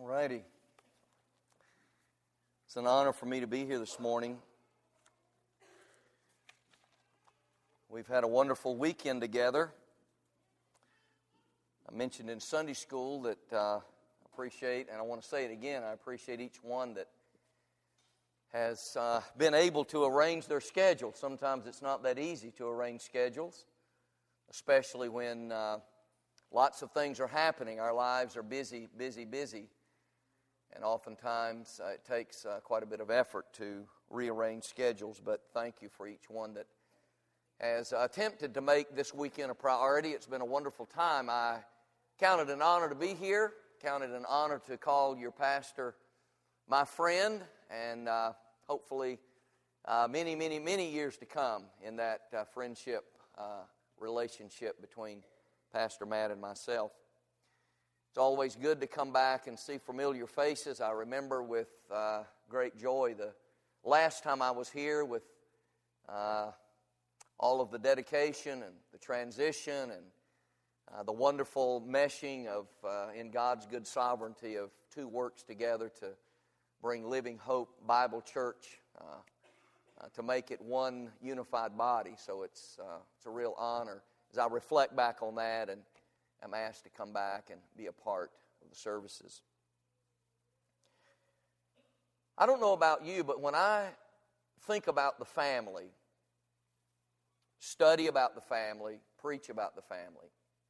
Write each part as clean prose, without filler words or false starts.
All righty. It's an honor for me to be here this morning. We've had a wonderful weekend together. I mentioned in Sunday school that I appreciate, and I want to say it again, I appreciate each one that has been able to arrange their schedule. Sometimes it's not that easy to arrange schedules, especially when lots of things are happening. Our lives are busy. And oftentimes it takes quite a bit of effort to rearrange schedules. But thank you for each one that has attempted to make this weekend a priority. It's been a wonderful time. I count it an honor to be here. Count it an honor to call your pastor my friend. And hopefully many years to come in that friendship relationship between Pastor Matt and myself. It's always good to come back and see familiar faces. I remember with great joy the last time I was here with all of the dedication and the transition and the wonderful meshing of, in God's good sovereignty, of two works together to bring Living Hope Bible Church to make it one unified body. So it's a real honor as I reflect back on that, and I'm asked to come back and be a part of the services. I don't know about you, but when I think about the family, study about the family, preach about the family,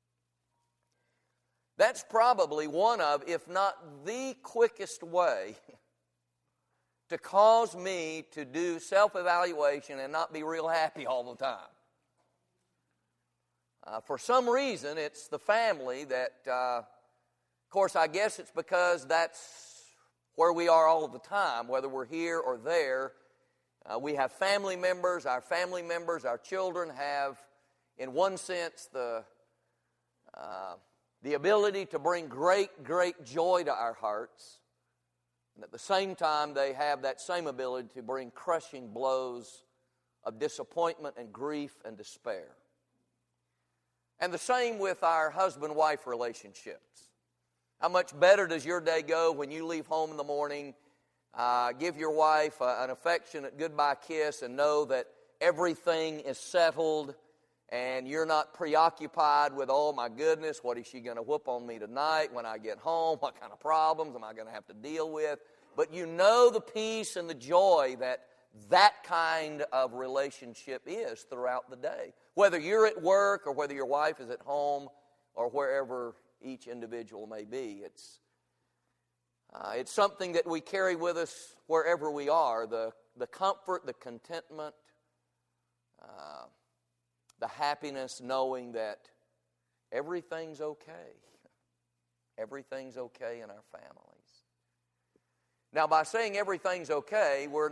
that's probably one of, if not the quickest way to cause me to do self-evaluation and not be real happy all the time. For some reason, it's the family that, of course, I guess it's because that's where we are all of the time, whether we're here or there. We have family members. Our children have, in one sense, the ability to bring great joy to our hearts. And at the same time, they have that same ability to bring crushing blows of disappointment and grief and despair. And the same with our husband-wife relationships. How much better does your day go when you leave home in the morning, give your wife an affectionate goodbye kiss, and know that everything is settled and you're not preoccupied with, oh my goodness, what is she going to whoop on me tonight when I get home? What kind of problems am I going to have to deal with? But you know the peace and the joy that kind of relationship is throughout the day. Whether you're at work or whether your wife is at home or wherever each individual may be. It's something that we carry with us wherever we are. The comfort, the contentment, the happiness knowing that everything's okay. Everything's okay in our families. Now, by saying everything's okay, we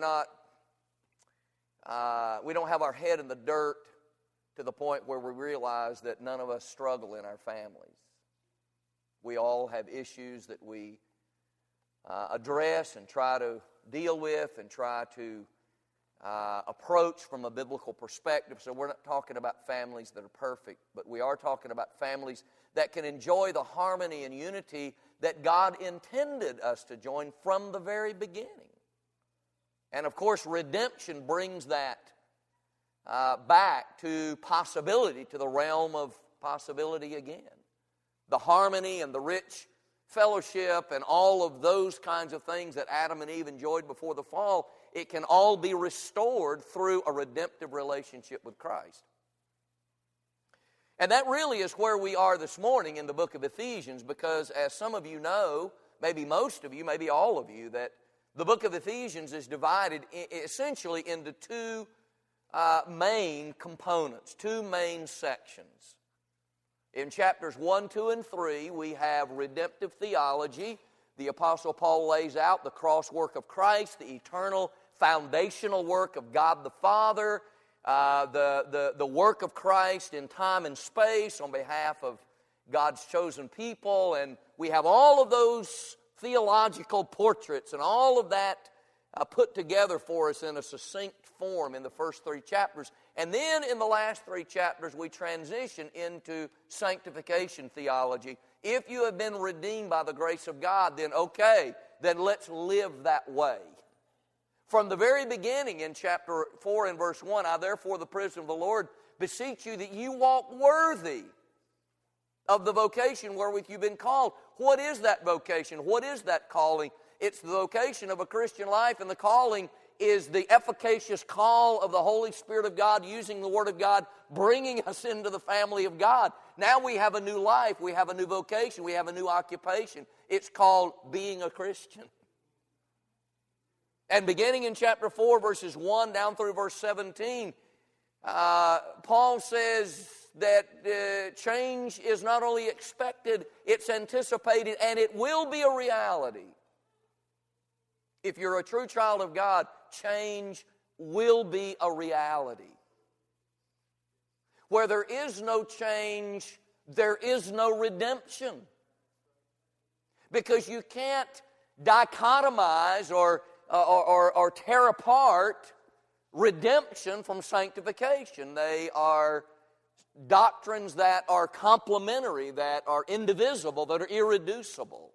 don't have our head in the dirt to the point where we realize that none of us struggle in our families. We all have issues that we address and try to deal with and try to approach from a biblical perspective. So we're not talking about families that are perfect, but we are talking about families that can enjoy the harmony and unity that God intended us to join from the very beginning. And of course, redemption brings that back to possibility, to the realm of possibility again. The harmony and the rich fellowship and all of those kinds of things that Adam and Eve enjoyed before the fall, it can all be restored through a redemptive relationship with Christ. And that really is where we are this morning in the book of Ephesians, because as some of you know, maybe most of you, maybe all of you, that the book of Ephesians is divided essentially into two main components, two main sections. In chapters 1, 2, and 3, we have redemptive theology. The Apostle Paul lays out the cross work of Christ, the eternal foundational work of God the Father, the work of Christ in time and space on behalf of God's chosen people. And we have all of those theological portraits and all of that put together for us in a succinct form in the first 3 chapters. And then in the last 3 chapters, we transition into sanctification theology If you have been redeemed by the grace of God, then okay, then let's live that way. From the very beginning in chapter 4 and verse 1, I therefore, the prisoner of the Lord, beseech you that you walk worthy of the vocation wherewith you've been called. What is that vocation? What is that calling? It's the vocation of a Christian life, and the calling is the efficacious call of the Holy Spirit of God using the Word of God, bringing us into the family of God. Now we have a new life, we have a new vocation, we have a new occupation. It's called being a Christian. And beginning in chapter 4, verses 1 down through verse 17, Paul says that change is not only expected, it's anticipated, and it will be a reality. If you're a true child of God, change will be a reality. Where there is no change, there is no redemption. Because you can't dichotomize or tear apart redemption from sanctification. They are doctrines that are complementary, that are indivisible, that are irreducible.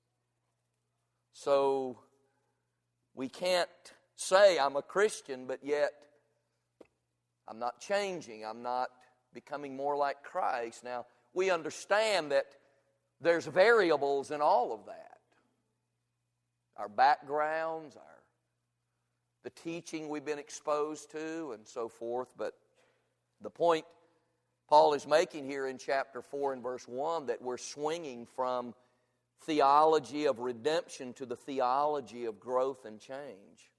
So we can't say I'm a Christian, but yet I'm not changing. I'm not becoming more like Christ. Now, we understand that there's variables in all of that. Our backgrounds, the teaching we've been exposed to, and so forth. But the point Paul is making here in chapter 4 and verse 1, that we're swinging from theology of redemption to the theology of growth and change.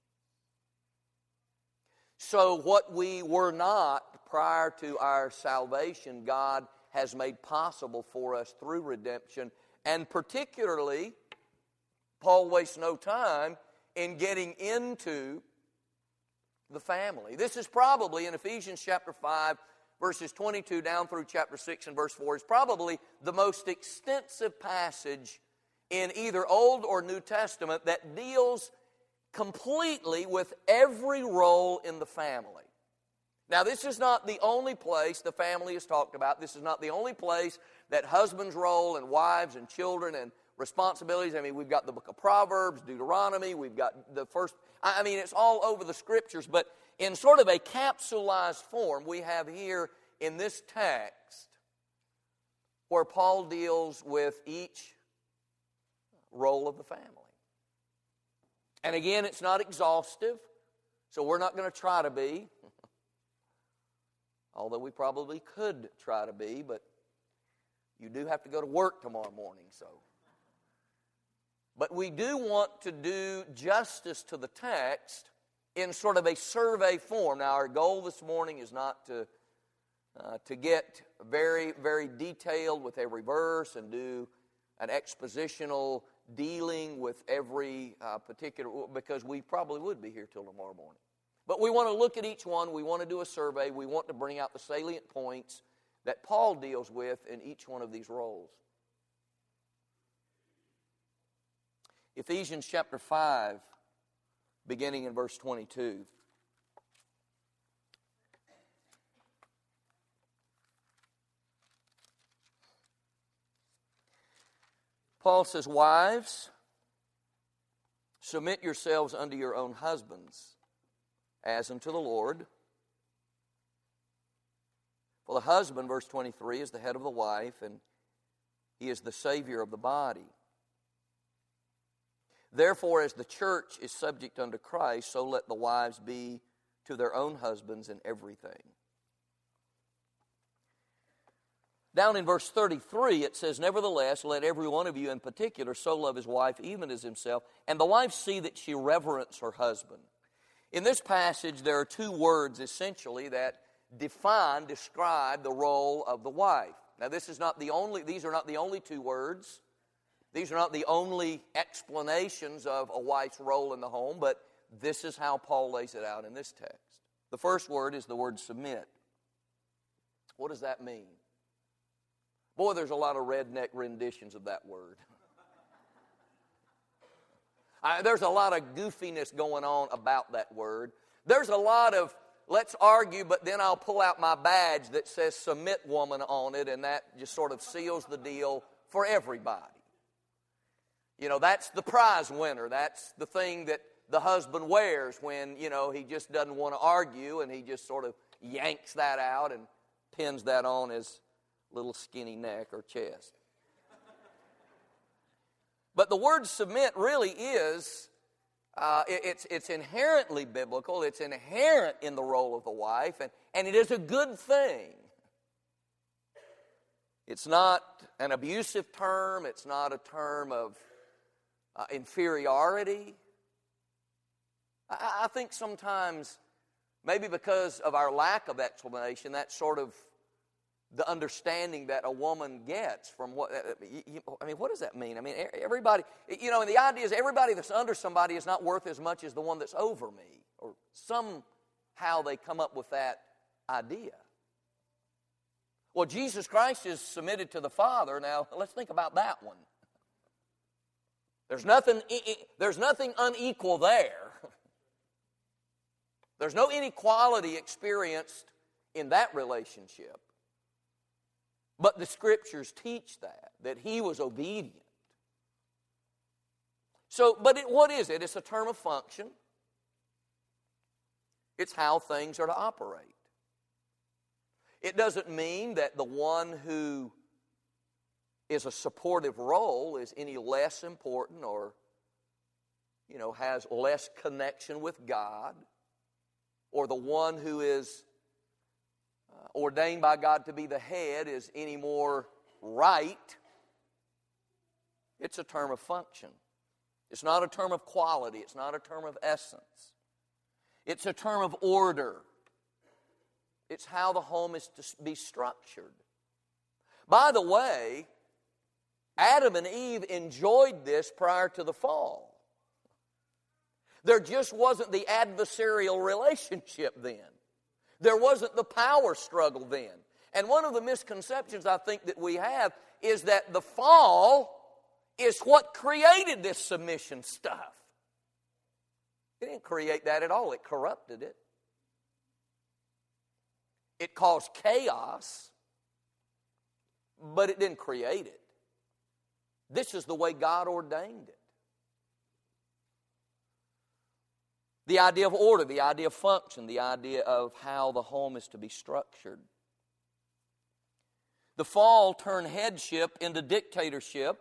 So what we were not prior to our salvation, God has made possible for us through redemption. And particularly, Paul wastes no time in getting into the family. This is probably in Ephesians chapter 5, verses 22 down through chapter 6 and verse 4, is probably the most extensive passage in either Old or New Testament that deals completely with every role in the family. Now, this is not the only place the family is talked about. This is not the only place that husbands' role and wives and children and responsibilities. I mean, we've got the book of Proverbs, Deuteronomy, we've got the first, it's all over the Scriptures, but in sort of a capsulized form, we have here in this text where Paul deals with each role of the family. And again, it's not exhaustive, so we're not going to try to be, although we probably could try to be, but you do have to go to work tomorrow morning, so. But we do want to do justice to the text in sort of a survey form. Now, our goal this morning is not to get very, very detailed with every verse and do an expositional dealing with every particular, because we probably would be here till tomorrow morning. But we want to look at each one. We want to do a survey. We want to bring out the salient points that Paul deals with in each one of these roles. Ephesians chapter 5, beginning in verse 22. Paul says, "Wives, submit yourselves unto your own husbands, as unto the Lord. For the husband," verse 23, "is the head of the wife, and he is the Savior of the body. Therefore, as the church is subject unto Christ, so let the wives be to their own husbands in everything." Down in verse 33, it says, "Nevertheless, let every one of you in particular so love his wife even as himself, and the wife see that she reverence her husband." In this passage, there are two words essentially that describe the role of the wife. Now, these are not the only two words. These are not the only explanations of a wife's role in the home, but this is how Paul lays it out in this text. The first word is the word submit. What does that mean? Boy, there's a lot of redneck renditions of that word. There's a lot of goofiness going on about that word. There's a lot of, let's argue, but then I'll pull out my badge that says submit woman on it, and that just sort of seals the deal for everybody. You know, that's the prize winner. That's the thing that the husband wears when, you know, he just doesn't want to argue, and he just sort of yanks that out and pins that on his little skinny neck or chest. But the word submit really is, it's inherently biblical. It's inherent in the role of the wife, and it is a good thing. It's not an abusive term. It's not a term of inferiority. I think sometimes, maybe because of our lack of explanation, that's sort of the understanding that a woman gets from what, I mean, what does that mean? I mean, everybody, you know, and the idea is everybody that's under somebody is not worth as much as the one that's over me. Or somehow they come up with that idea. Well, Jesus Christ is submitted to the Father. Now, let's think about that one. There's nothing unequal there. There's no inequality experienced in that relationship. But the Scriptures teach that he was obedient. So, but what is it? It's a term of function. It's how things are to operate. It doesn't mean that the one who is a supportive role is any less important or, you know, has less connection with God, or the one who is ordained by God to be the head is any more right. It's a term of function. It's not a term of quality. It's not a term of essence. It's a term of order. It's how the home is to be structured. By the way, Adam and Eve enjoyed this prior to the fall. There just wasn't the adversarial relationship then. There wasn't the power struggle then. And one of the misconceptions I think that we have is that the fall is what created this submission stuff. It didn't create that at all. It corrupted it. It caused chaos, but it didn't create it. This is the way God ordained it. The idea of order, the idea of function, the idea of how the home is to be structured. The fall turned headship into dictatorship,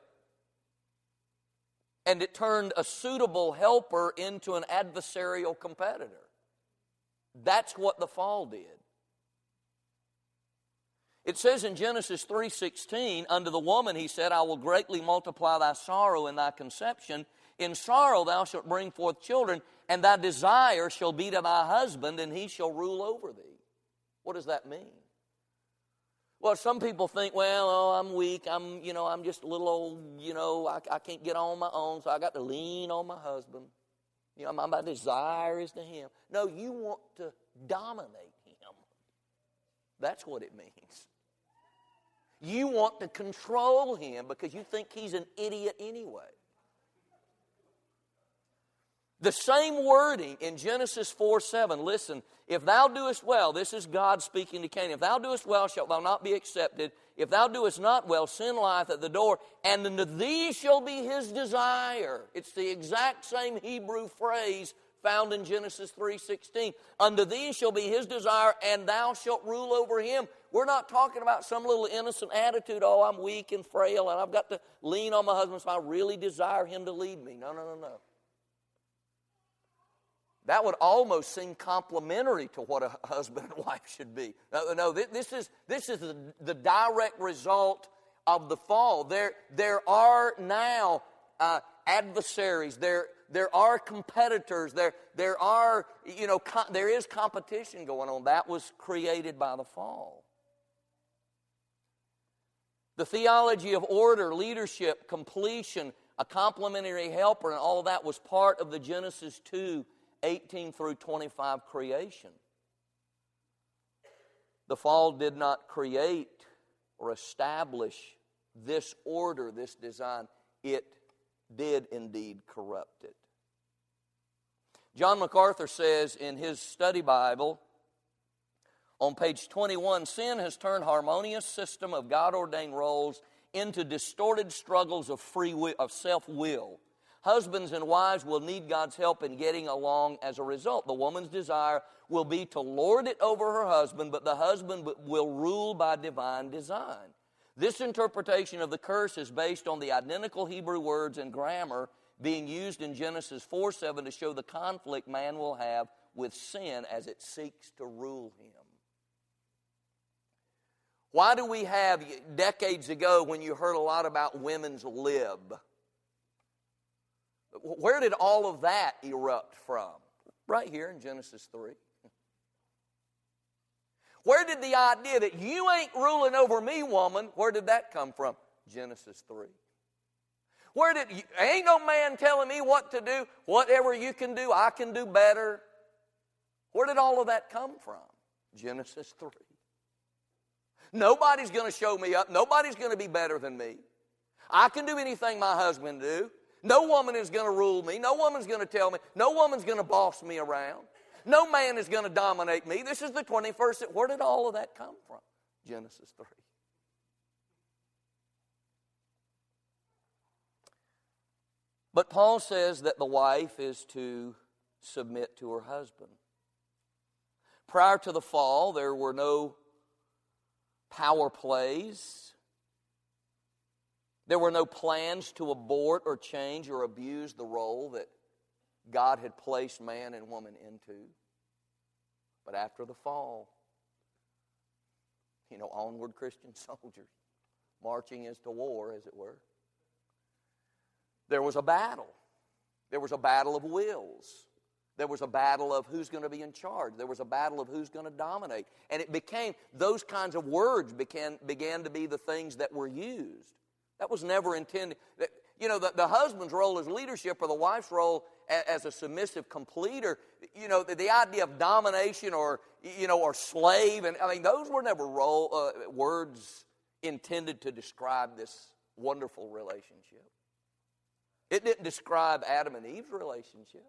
and it turned a suitable helper into an adversarial competitor. That's what the fall did. It says in Genesis 3:16, unto the woman he said, I will greatly multiply thy sorrow and thy conception. In sorrow thou shalt bring forth children, and thy desire shall be to thy husband, and he shall rule over thee. What does that mean? Well, some people think, well, I'm weak, I'm just a little old, I can't get on my own, so I got to lean on my husband. My desire is to him. No, you want to dominate him. That's what it means. You want to control him because you think he's an idiot anyway. The same wording in Genesis 4:7. Listen, if thou doest well, this is God speaking to Cain. If thou doest well, shalt thou not be accepted. If thou doest not well, sin lieth at the door, and unto thee shall be his desire. It's the exact same Hebrew phrase found in Genesis 3:16. Unto thee shall be his desire, and thou shalt rule over him. We're not talking about some little innocent attitude, oh, I'm weak and frail, and I've got to lean on my husband, so I really desire him to lead me. No. That would almost seem complimentary to what a husband and wife should be. No, this is the direct result of the fall. There are now adversaries. There are competitors. There is competition going on. That was created by the fall. The theology of order, leadership, completion, a complementary helper, and all that was part of the Genesis 2:18 through 25 creation. The fall did not create or establish this order, this design. It did indeed corrupt it. John MacArthur says in his study Bible on page 21, sin has turned harmonious system of God-ordained roles into distorted struggles of free will, of self-will. Husbands and wives will need God's help in getting along as a result. The woman's desire will be to lord it over her husband, but the husband will rule by divine design. This interpretation of the curse is based on the identical Hebrew words and grammar being used in Genesis 4:7 to show the conflict man will have with sin as it seeks to rule him. Why do we have, decades ago when you heard a lot about women's lib, where did all of that erupt from? Right here in Genesis 3. Where did the idea that you ain't ruling over me, woman, where did that come from? Genesis 3. Ain't no man telling me what to do. Whatever you can do, I can do better. Where did all of that come from? Genesis 3. Nobody's going to show me up. Nobody's going to be better than me. I can do anything my husband do. No woman is going to rule me. No woman's going to tell me. No woman's going to boss me around. No man is going to dominate me. This is the 21st. Where did all of that come from? Genesis 3. But Paul says that the wife is to submit to her husband. Prior to the fall, there were no power plays. There were no plans to abort or change or abuse the role that God had placed man and woman into. But after the fall, onward Christian soldiers, marching as to war, as it were. There was a battle. There was a battle of wills. There was a battle of who's going to be in charge. There was a battle of who's going to dominate. And it became, those kinds of words began to be the things that were used. That was never intended. The husband's role as leadership or the wife's role as a submissive completer, the idea of domination or slave, and those were never words intended to describe this wonderful relationship. It didn't describe Adam and Eve's relationship.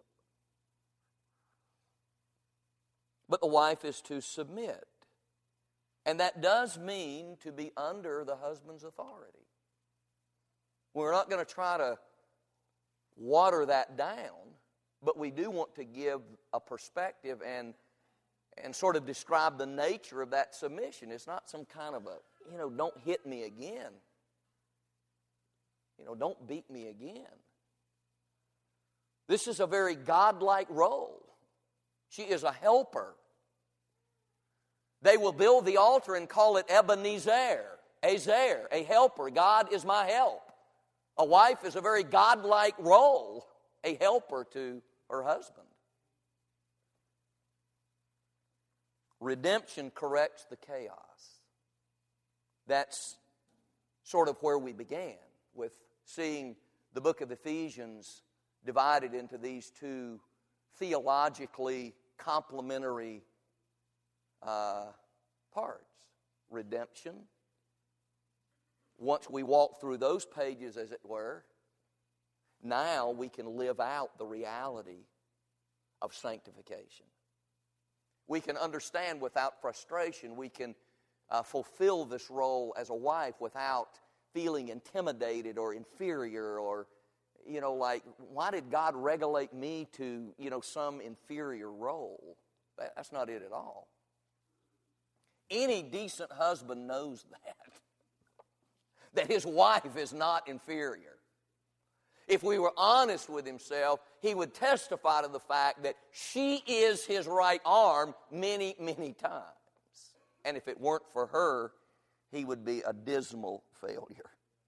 But the wife is to submit. And that does mean to be under the husband's authority. We're not going to try to water that down, but we do want to give a perspective and sort of describe the nature of that submission. It's not some kind of don't hit me again. Don't beat me again. This is a very godlike role. She is a helper. They will build the altar and call it Ebenezer, a helper. God is my help. A wife is a very godlike role, a helper to her husband. Redemption corrects the chaos. That's sort of where we began, with seeing the book of Ephesians divided into these two theologically complementary parts. Redemption. Once we walk through those pages, as it were, now we can live out the reality of sanctification. We can understand without frustration. We can fulfill this role as a wife without feeling intimidated or inferior or, why did God regulate me to, some inferior role? That's not it at all. Any decent husband knows that his wife is not inferior. If we were honest with himself, he would testify to the fact that she is his right arm many, many times. And if it weren't for her, he would be a dismal failure.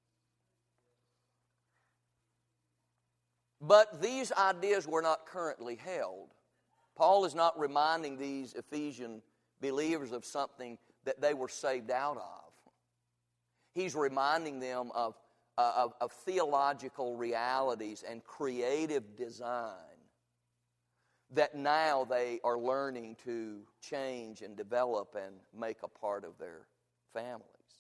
But these ideas were not currently held. Paul is not reminding these Ephesian believers of something that they were saved out of. He's reminding them of theological realities and creative design that now they are learning to change and develop and make a part of their families.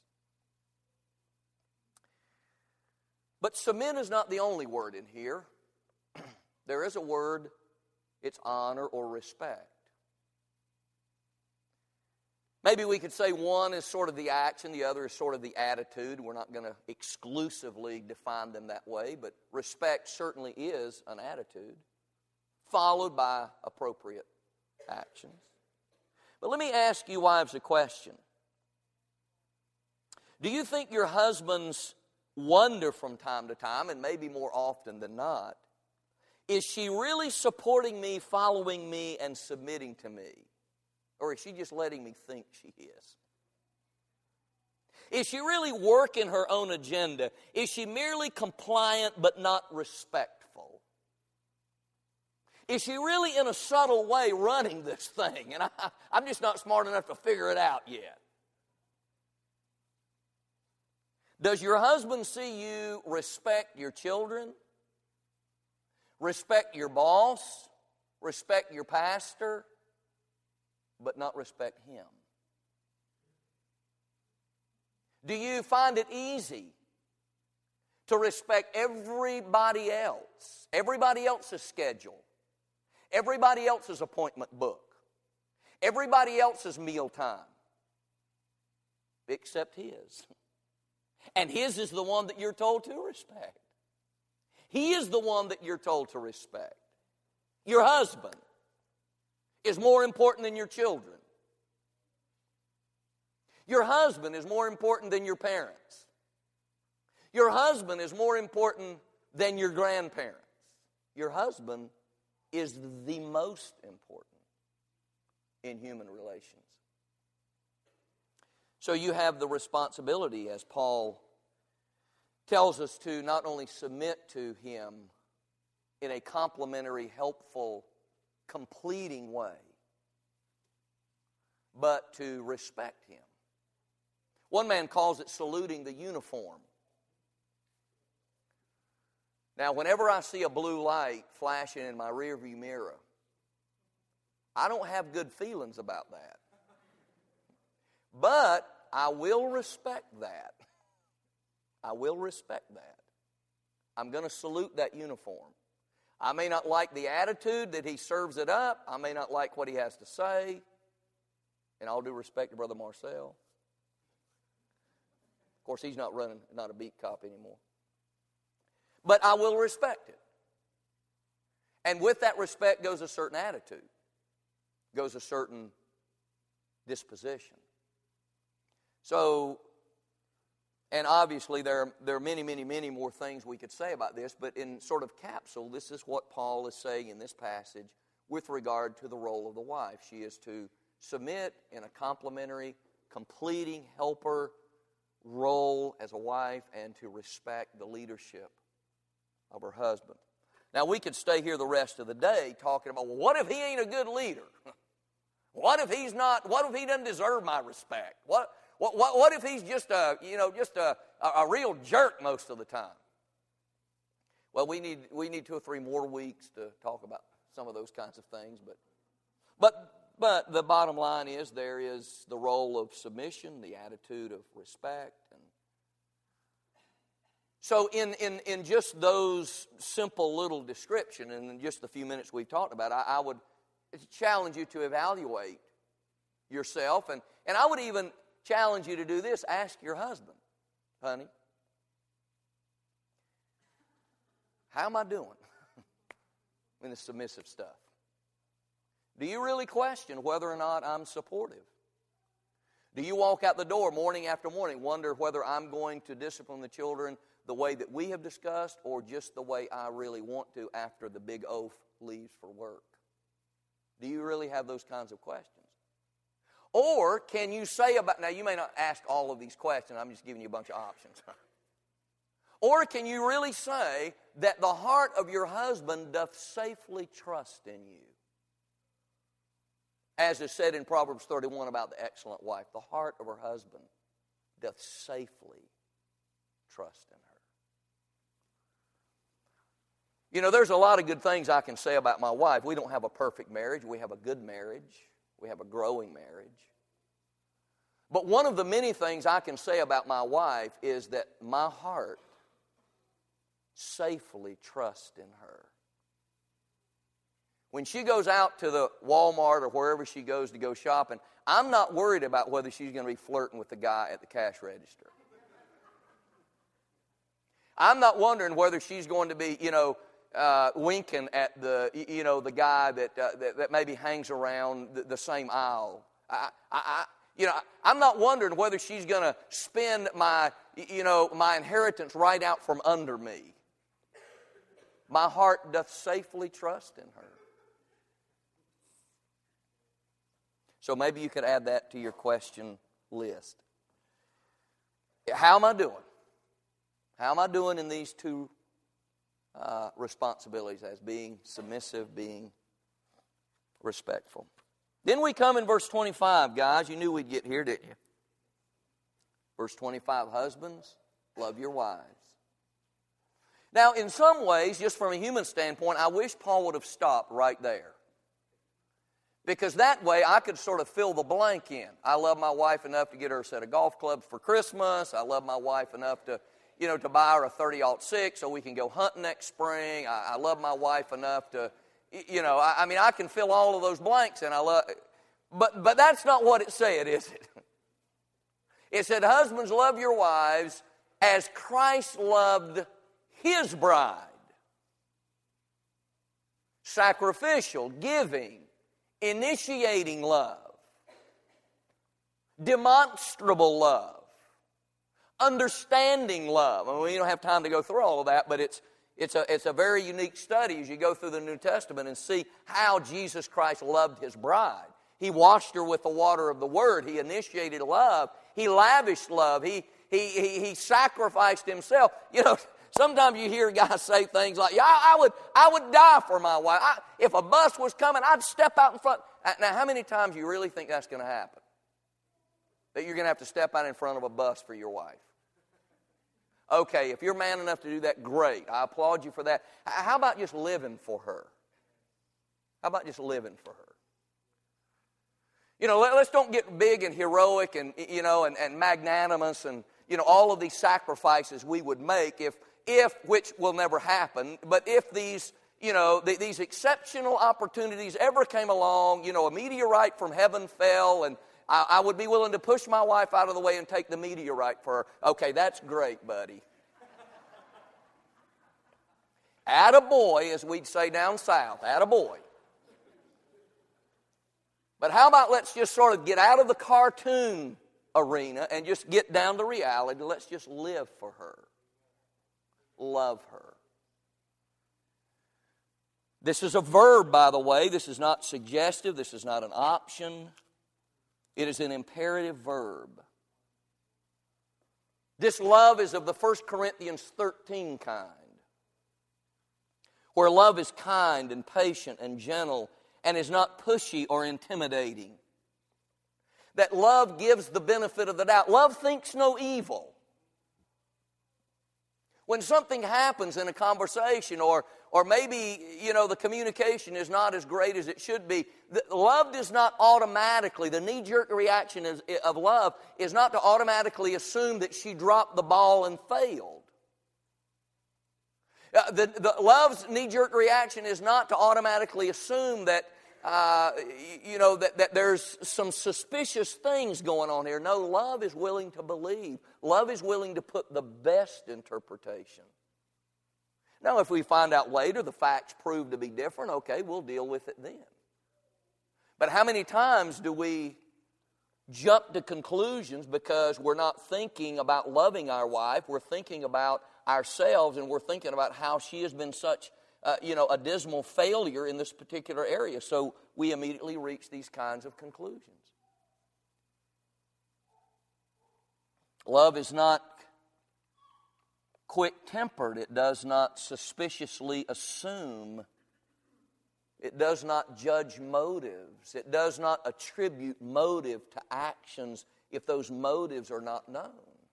But submit is not the only word in here. There is a word, it's honor or respect. Maybe we could say one is sort of the action, the other is sort of the attitude. We're not going to exclusively define them that way, but respect certainly is an attitude, followed by appropriate actions. But let me ask you wives a question. Do you think your husbands wonder from time to time, and maybe more often than not, is she really supporting me, following me, and submitting to me? Or is she just letting me think she is? Is she really working her own agenda? Is she merely compliant but not respectful? Is she really in a subtle way running this thing? And I'm just not smart enough to figure it out yet. Does your husband see you respect your children? Respect your boss? Respect your pastor? But not respect him? Do you find it easy to respect everybody else, everybody else's schedule, everybody else's appointment book, everybody else's meal time, except his? And his is the one that you're told to respect. He is the one that you're told to respect. Your husband is more important than your children. Your husband is more important than your parents. Your husband is more important than your grandparents. Your husband is the most important in human relations. So you have the responsibility, as Paul tells us, to not only submit to him in a complimentary, helpful, completing way, but to respect him. One man calls it saluting the uniform. Now, whenever I see a blue light flashing in my rearview mirror, I don't have good feelings about that. But I will respect that. I will respect that. I'm going to salute that uniform. I may not like the attitude that he serves it up. I may not like what he has to say. And all due respect to Brother Marcel. Of course, he's not a beat cop anymore. But I will respect it. And with that respect goes a certain attitude, goes a certain disposition. So, and obviously there are many, many, many more things we could say about this, but in sort of capsule, this is what Paul is saying in this passage with regard to the role of the wife. She is to submit in a complimentary, completing helper role as a wife, and to respect the leadership of her husband. Now, we could stay here the rest of the day talking about, well, what if he ain't a good leader? What if he doesn't deserve my respect? What if he's just a real jerk most of the time? Well, we need 2 or 3 more weeks to talk about some of those kinds of things, but the bottom line is there is the role of submission, the attitude of respect. And so in just those simple little description, and in just the few minutes we've talked about, I would challenge you to evaluate yourself, and I would even challenge you to do this. Ask your husband, honey, how am I doing in the submissive stuff? Do you really question whether or not I'm supportive? Do you walk out the door morning after morning, wonder whether I'm going to discipline the children the way that we have discussed, or just the way I really want to after the big oaf leaves for work? Do you really have those kinds of questions? Or can you say now you may not ask all of these questions, I'm just giving you a bunch of options. Or can you really say that the heart of your husband doth safely trust in you? As is said in Proverbs 31 about the excellent wife, the heart of her husband doth safely trust in her. You know, there's a lot of good things I can say about my wife. We don't have a perfect marriage. We have a good marriage. We have a growing marriage. But one of the many things I can say about my wife is that my heart safely trusts in her. When she goes out to the Walmart or wherever she goes to go shopping, I'm not worried about whether she's going to be flirting with the guy at the cash register. I'm not wondering whether she's going to be, winking at the guy that maybe hangs around the same aisle. I'm not wondering whether she's going to spend my inheritance right out from under me. My heart doth safely trust in her. So maybe you could add that to your question list. How am I doing? How am I doing in these two responsibilities as being submissive, being respectful? Then we come in verse 25, guys. You knew we'd get here, didn't you? Verse 25, husbands, love your wives. Now, in some ways, just from a human standpoint, I wish Paul would have stopped right there. Because that way I could sort of fill the blank in. I love my wife enough to get her a set of golf clubs for Christmas. I love my wife enough to buy her a 30-06 so we can go hunting next spring. I love my wife enough to, I can fill all of those blanks, and but that's not what it said, is it? It said, husbands, love your wives as Christ loved His bride. Sacrificial, giving, initiating love, demonstrable love, understanding love. I mean, we don't have time to go through all of that, but it's a very unique study as you go through the New Testament and see how Jesus Christ loved His bride. He washed her with the water of the Word. He initiated love. He lavished love. He sacrificed Himself. Sometimes you hear guys say things like, I would die for my wife. If a bus was coming, I'd step out in front. Now, how many times do you really think that's going to happen? That you're going to have to step out in front of a bus for your wife? Okay, if you're man enough to do that, great. I applaud you for that. How about just living for her? How about just living for her? Let's don't get big and heroic and magnanimous and, all of these sacrifices we would make if which will never happen, but if these exceptional opportunities ever came along, a meteorite from heaven fell, and I would be willing to push my wife out of the way and take the meteorite for her. Okay, that's great, buddy. Attaboy, as we'd say down south, attaboy. But how about let's just sort of get out of the cartoon arena and just get down to reality. Let's just live for her. Love her. This is a verb, by the way. This is not suggestive. This is not an option. It is an imperative verb. This love is of the 1 Corinthians 13 kind, where love is kind and patient and gentle and is not pushy or intimidating. That love gives the benefit of the doubt. Love thinks no evil. When something happens in a conversation or maybe, the communication is not as great as it should be, love does not automatically, the knee-jerk reaction of love is not to automatically assume that she dropped the ball and failed. The love's knee-jerk reaction is not to automatically assume that that there's some suspicious things going on here. No, love is willing to believe. Love is willing to put the best interpretation. Now, if we find out later the facts prove to be different, okay, we'll deal with it then. But how many times do we jump to conclusions because we're not thinking about loving our wife, we're thinking about ourselves, and we're thinking about how she has been such a dismal failure in this particular area. So we immediately reach these kinds of conclusions. Love is not quick-tempered. It does not suspiciously assume. It does not judge motives. It does not attribute motive to actions if those motives are not known.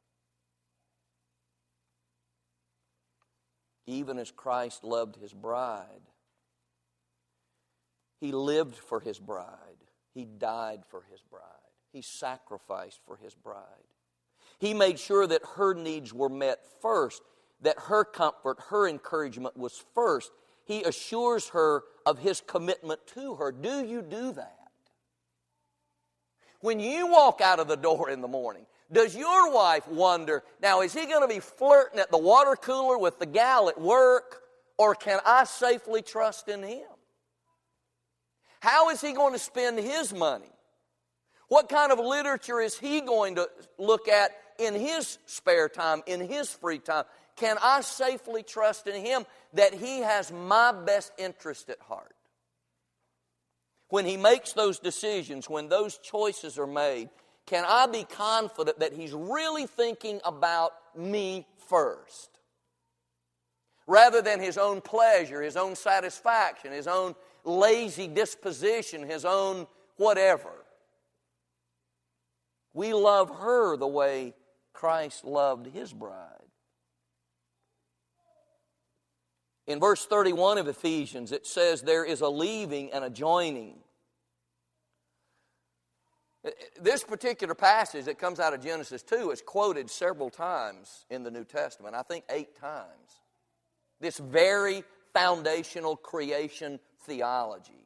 Even as Christ loved His bride, He lived for His bride. He died for His bride. He sacrificed for His bride. He made sure that her needs were met first, that her comfort, her encouragement was first. he assures her of his commitment to her. Do you do that? When you walk out of the door in the morning, does your wife wonder, now is he going to be flirting at the water cooler with the gal at work, or can I safely trust in him? How is he going to spend his money? What kind of literature is he going to look at in his spare time, in his free time? Can I safely trust in him that he has my best interest at heart? When he makes those decisions, when those choices are made, can I be confident that he's really thinking about me first? Rather than his own pleasure, his own satisfaction, his own lazy disposition, his own whatever. We love her the way Christ loved his bride. In verse 31 of Ephesians, it says there is a leaving and a joining. This particular passage that comes out of Genesis 2 is quoted several times in the New Testament, I think 8 times. This very foundational creation theology.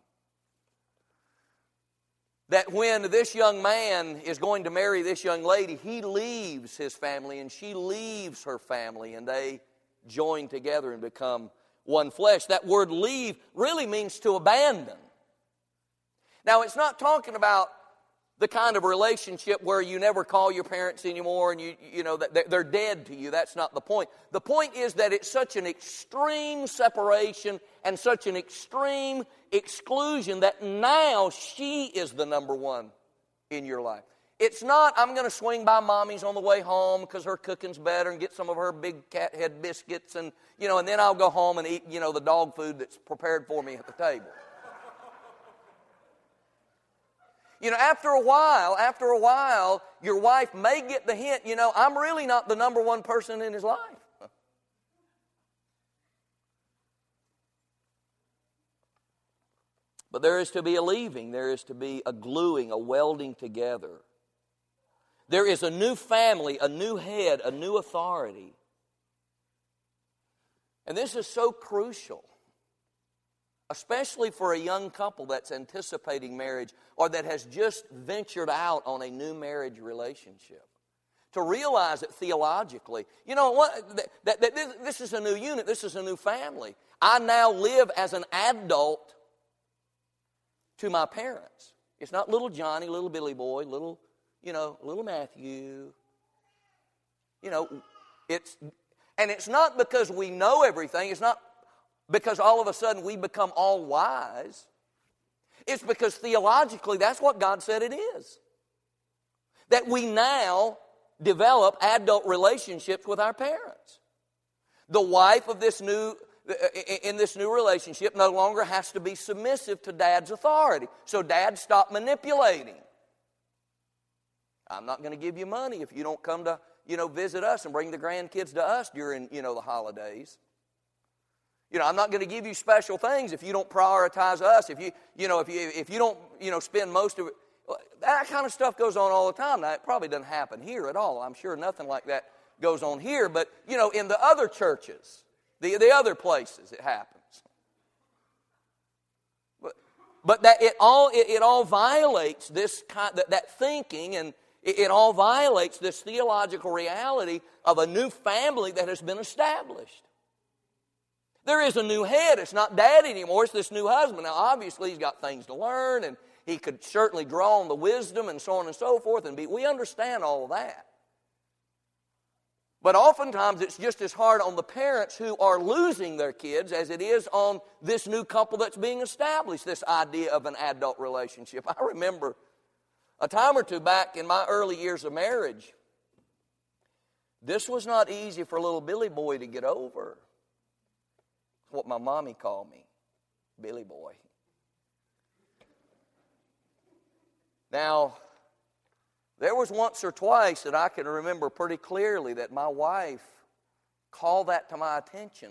That when this young man is going to marry this young lady, he leaves his family and she leaves her family, and they join together and become one flesh. That word leave really means to abandon. Now, it's not talking about the kind of relationship where you never call your parents anymore and you know that they're dead to you. That's not the point. The point is that it's such an extreme separation and such an extreme exclusion that now she is the number one in your life. It's not, I'm going to swing by Mommy's on the way home because her cooking's better and get some of her big cat head biscuits and then I'll go home and eat, the dog food that's prepared for me at the table. After a while, your wife may get the hint, I'm really not the number one person in his life. But there is to be a leaving. There is to be a gluing, a welding together. There is a new family, a new head, a new authority. And this is so crucial, especially for a young couple that's anticipating marriage or that has just ventured out on a new marriage relationship. To realize it theologically. This is a new unit. This is a new family. I now live as an adult to my parents. It's not little Johnny, little Billy boy, little Matthew. It's not because we know everything. It's not because all of a sudden we become all wise. It's because theologically that's what God said it is. That we now develop adult relationships with our parents. The wife of this new relationship no longer has to be submissive to Dad's authority. So Dad, stop manipulating. I'm not going to give you money if you don't come to, visit us and bring the grandkids to us during, the holidays. I'm not going to give you special things if you don't prioritize us. If you don't, spend most of it. That kind of stuff goes on all the time. Now, it probably doesn't happen here at all. I'm sure nothing like that goes on here. But, in the other churches, the other places, it happens. But that it all violates this that thinking, and it all violates this theological reality of a new family that has been established. There is a new head. It's not Dad anymore. It's this new husband. Now, obviously, he's got things to learn, and he could certainly draw on the wisdom and so on and so forth. We understand all of that. But oftentimes, it's just as hard on the parents who are losing their kids as it is on this new couple that's being established, this idea of an adult relationship. I remember a time or two back in my early years of marriage, this was not easy for little Billy boy to get over. What my mommy called me, Billy boy. Now, there was once or twice that I can remember pretty clearly that my wife called that to my attention.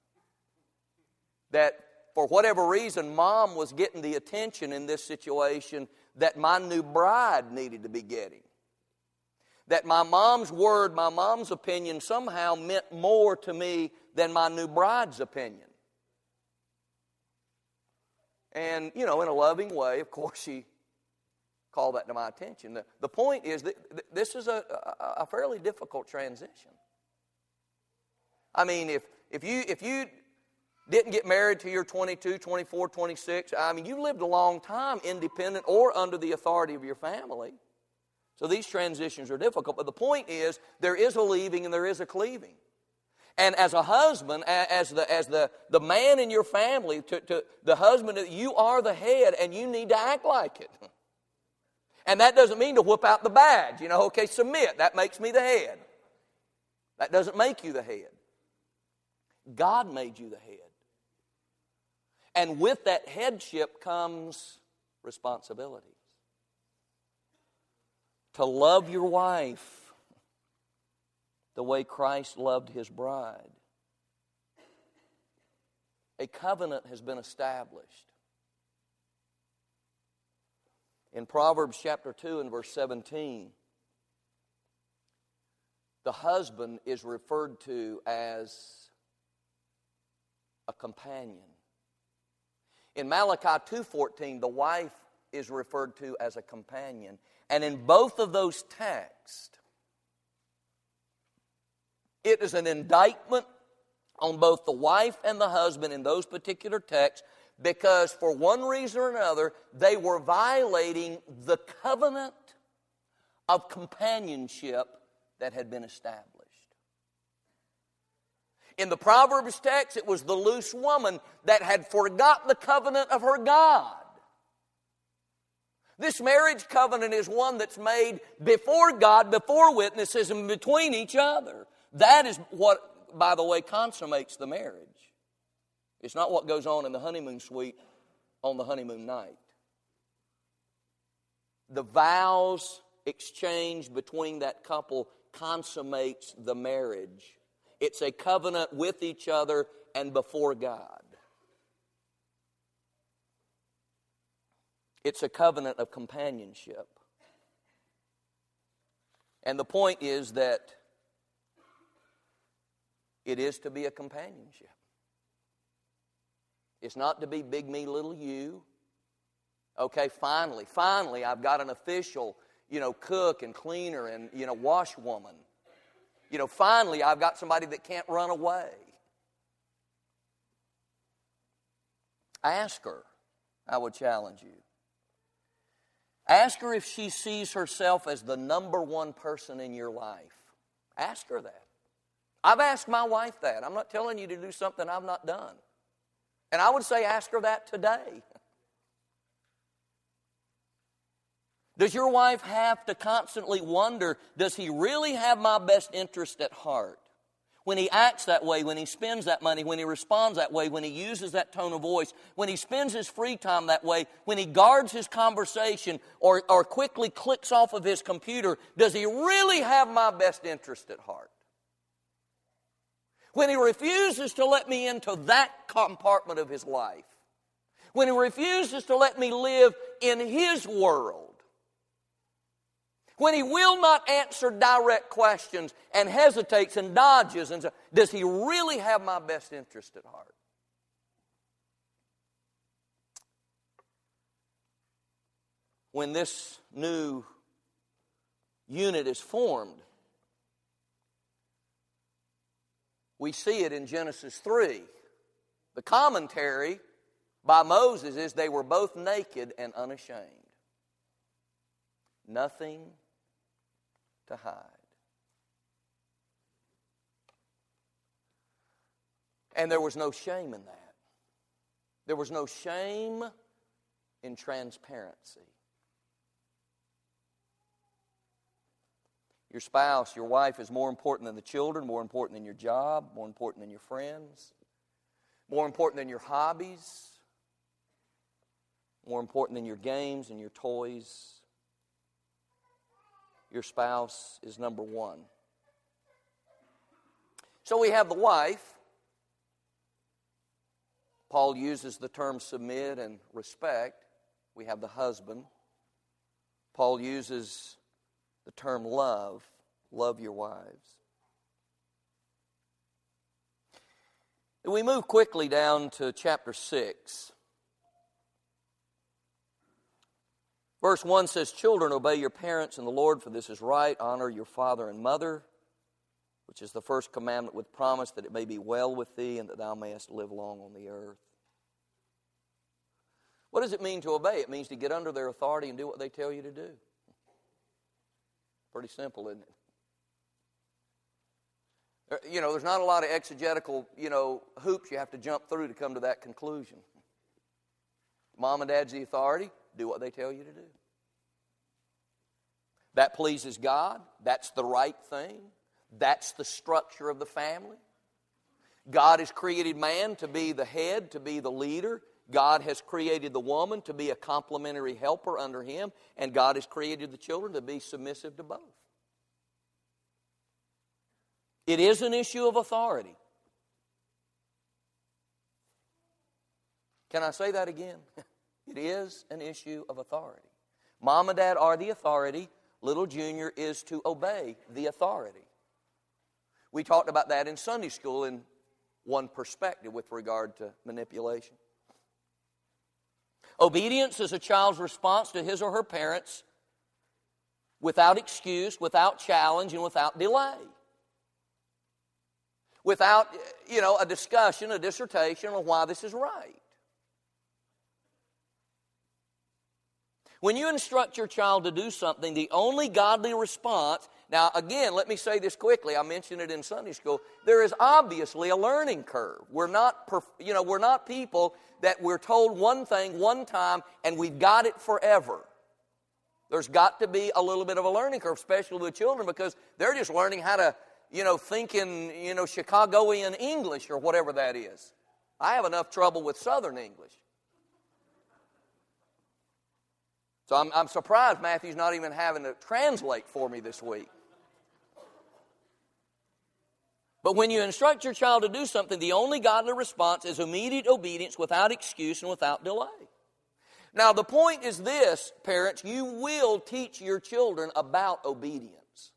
That for whatever reason, Mom was getting the attention in this situation that my new bride needed to be getting. That my mom's word, my mom's opinion somehow meant more to me than my new bride's opinion. And, in a loving way, of course, she called that to my attention. The point is that this is a fairly difficult transition. I mean, if you didn't get married till you're 22, 24, 26, I mean, you lived a long time independent or under the authority of your family. So these transitions are difficult. But the point is, there is a leaving and there is a cleaving. And as a husband, as the man in your family, to the husband, you are the head and you need to act like it. And that doesn't mean to whoop out the badge. Okay, submit. That makes me the head. That doesn't make you the head. God made you the head. And with that headship comes responsibilities. To love your wife the way Christ loved His bride. A covenant has been established. In Proverbs chapter 2 and verse 17, the husband is referred to as a companion. In Malachi 2:14, the wife is referred to as a companion. And in both of those texts, it is an indictment on both the wife and the husband in those particular texts, because for one reason or another, they were violating the covenant of companionship that had been established. In the Proverbs text, it was the loose woman that had forgot the covenant of her God. This marriage covenant is one that's made before God, before witnesses, and between each other. That is what, by the way, consummates the marriage. It's not what goes on in the honeymoon suite on the honeymoon night. The vows exchanged between that couple consummates the marriage. It's a covenant with each other and before God. It's a covenant of companionship. And the point is that it is to be a companionship. It's not to be big me, little you. Okay, finally, I've got an official, cook and cleaner and, washwoman. Finally, I've got somebody that can't run away. Ask her. I would challenge you. Ask her if she sees herself as the number one person in your life. Ask her that. I've asked my wife that. I'm not telling you to do something I've not done. And I would say ask her that today. Does your wife have to constantly wonder, does he really have my best interest at heart? When he acts that way, when he spends that money, when he responds that way, when he uses that tone of voice, when he spends his free time that way, when he guards his conversation or quickly clicks off of his computer, does he really have my best interest at heart? When he refuses to let me into that compartment of his life, when he refuses to let me live in his world, when he will not answer direct questions and hesitates and dodges, and so, does he really have my best interest at heart? When this new unit is formed, we see it in Genesis 3. The commentary by Moses is they were both naked and unashamed. Nothing to hide. And there was no shame in that. There was no shame in transparency. Your spouse, your wife is more important than the children, more important than your job, more important than your friends, more important than your hobbies, more important than your games and your toys. Your spouse is number one. So we have the wife. Paul uses the term submit and respect. We have the husband. Paul uses the term love. Love your wives. We move quickly down to chapter 6. Verse 1 says, "Children, obey your parents in the Lord, for this is right. Honor your father and mother, which is the first commandment with promise, that it may be well with thee and that thou mayest live long on the earth." What does it mean to obey? It means to get under their authority and do what they tell you to do. Pretty simple, isn't it? You know, there's not a lot of exegetical, hoops you have to jump through to come to that conclusion. Mom and Dad's the authority. Do what they tell you to do. That pleases God. That's the right thing. That's the structure of the family. God has created man to be the head, to be the leader. God has created the woman to be a complementary helper under him. And God has created the children to be submissive to both. It is an issue of authority. Can I say that again? It is an issue of authority. Mom and Dad are the authority. Little Junior is to obey the authority. We talked about that in Sunday school in one perspective with regard to manipulation. Obedience is a child's response to his or her parents without excuse, without challenge, and without delay. Without, a discussion, a dissertation on why this is right. When you instruct your child to do something, the only godly response, now again, let me say this quickly, I mentioned it in Sunday school, there is obviously a learning curve. We're not people that we're told one thing one time and we've got it forever. There's got to be a little bit of a learning curve, especially with children, because they're just learning how to, think in, Chicagoan English or whatever that is. I have enough trouble with Southern English. So I'm surprised Matthew's not even having to translate for me this week. But when you instruct your child to do something, the only godly response is immediate obedience without excuse and without delay. Now, the point is this, parents, you will teach your children about obedience,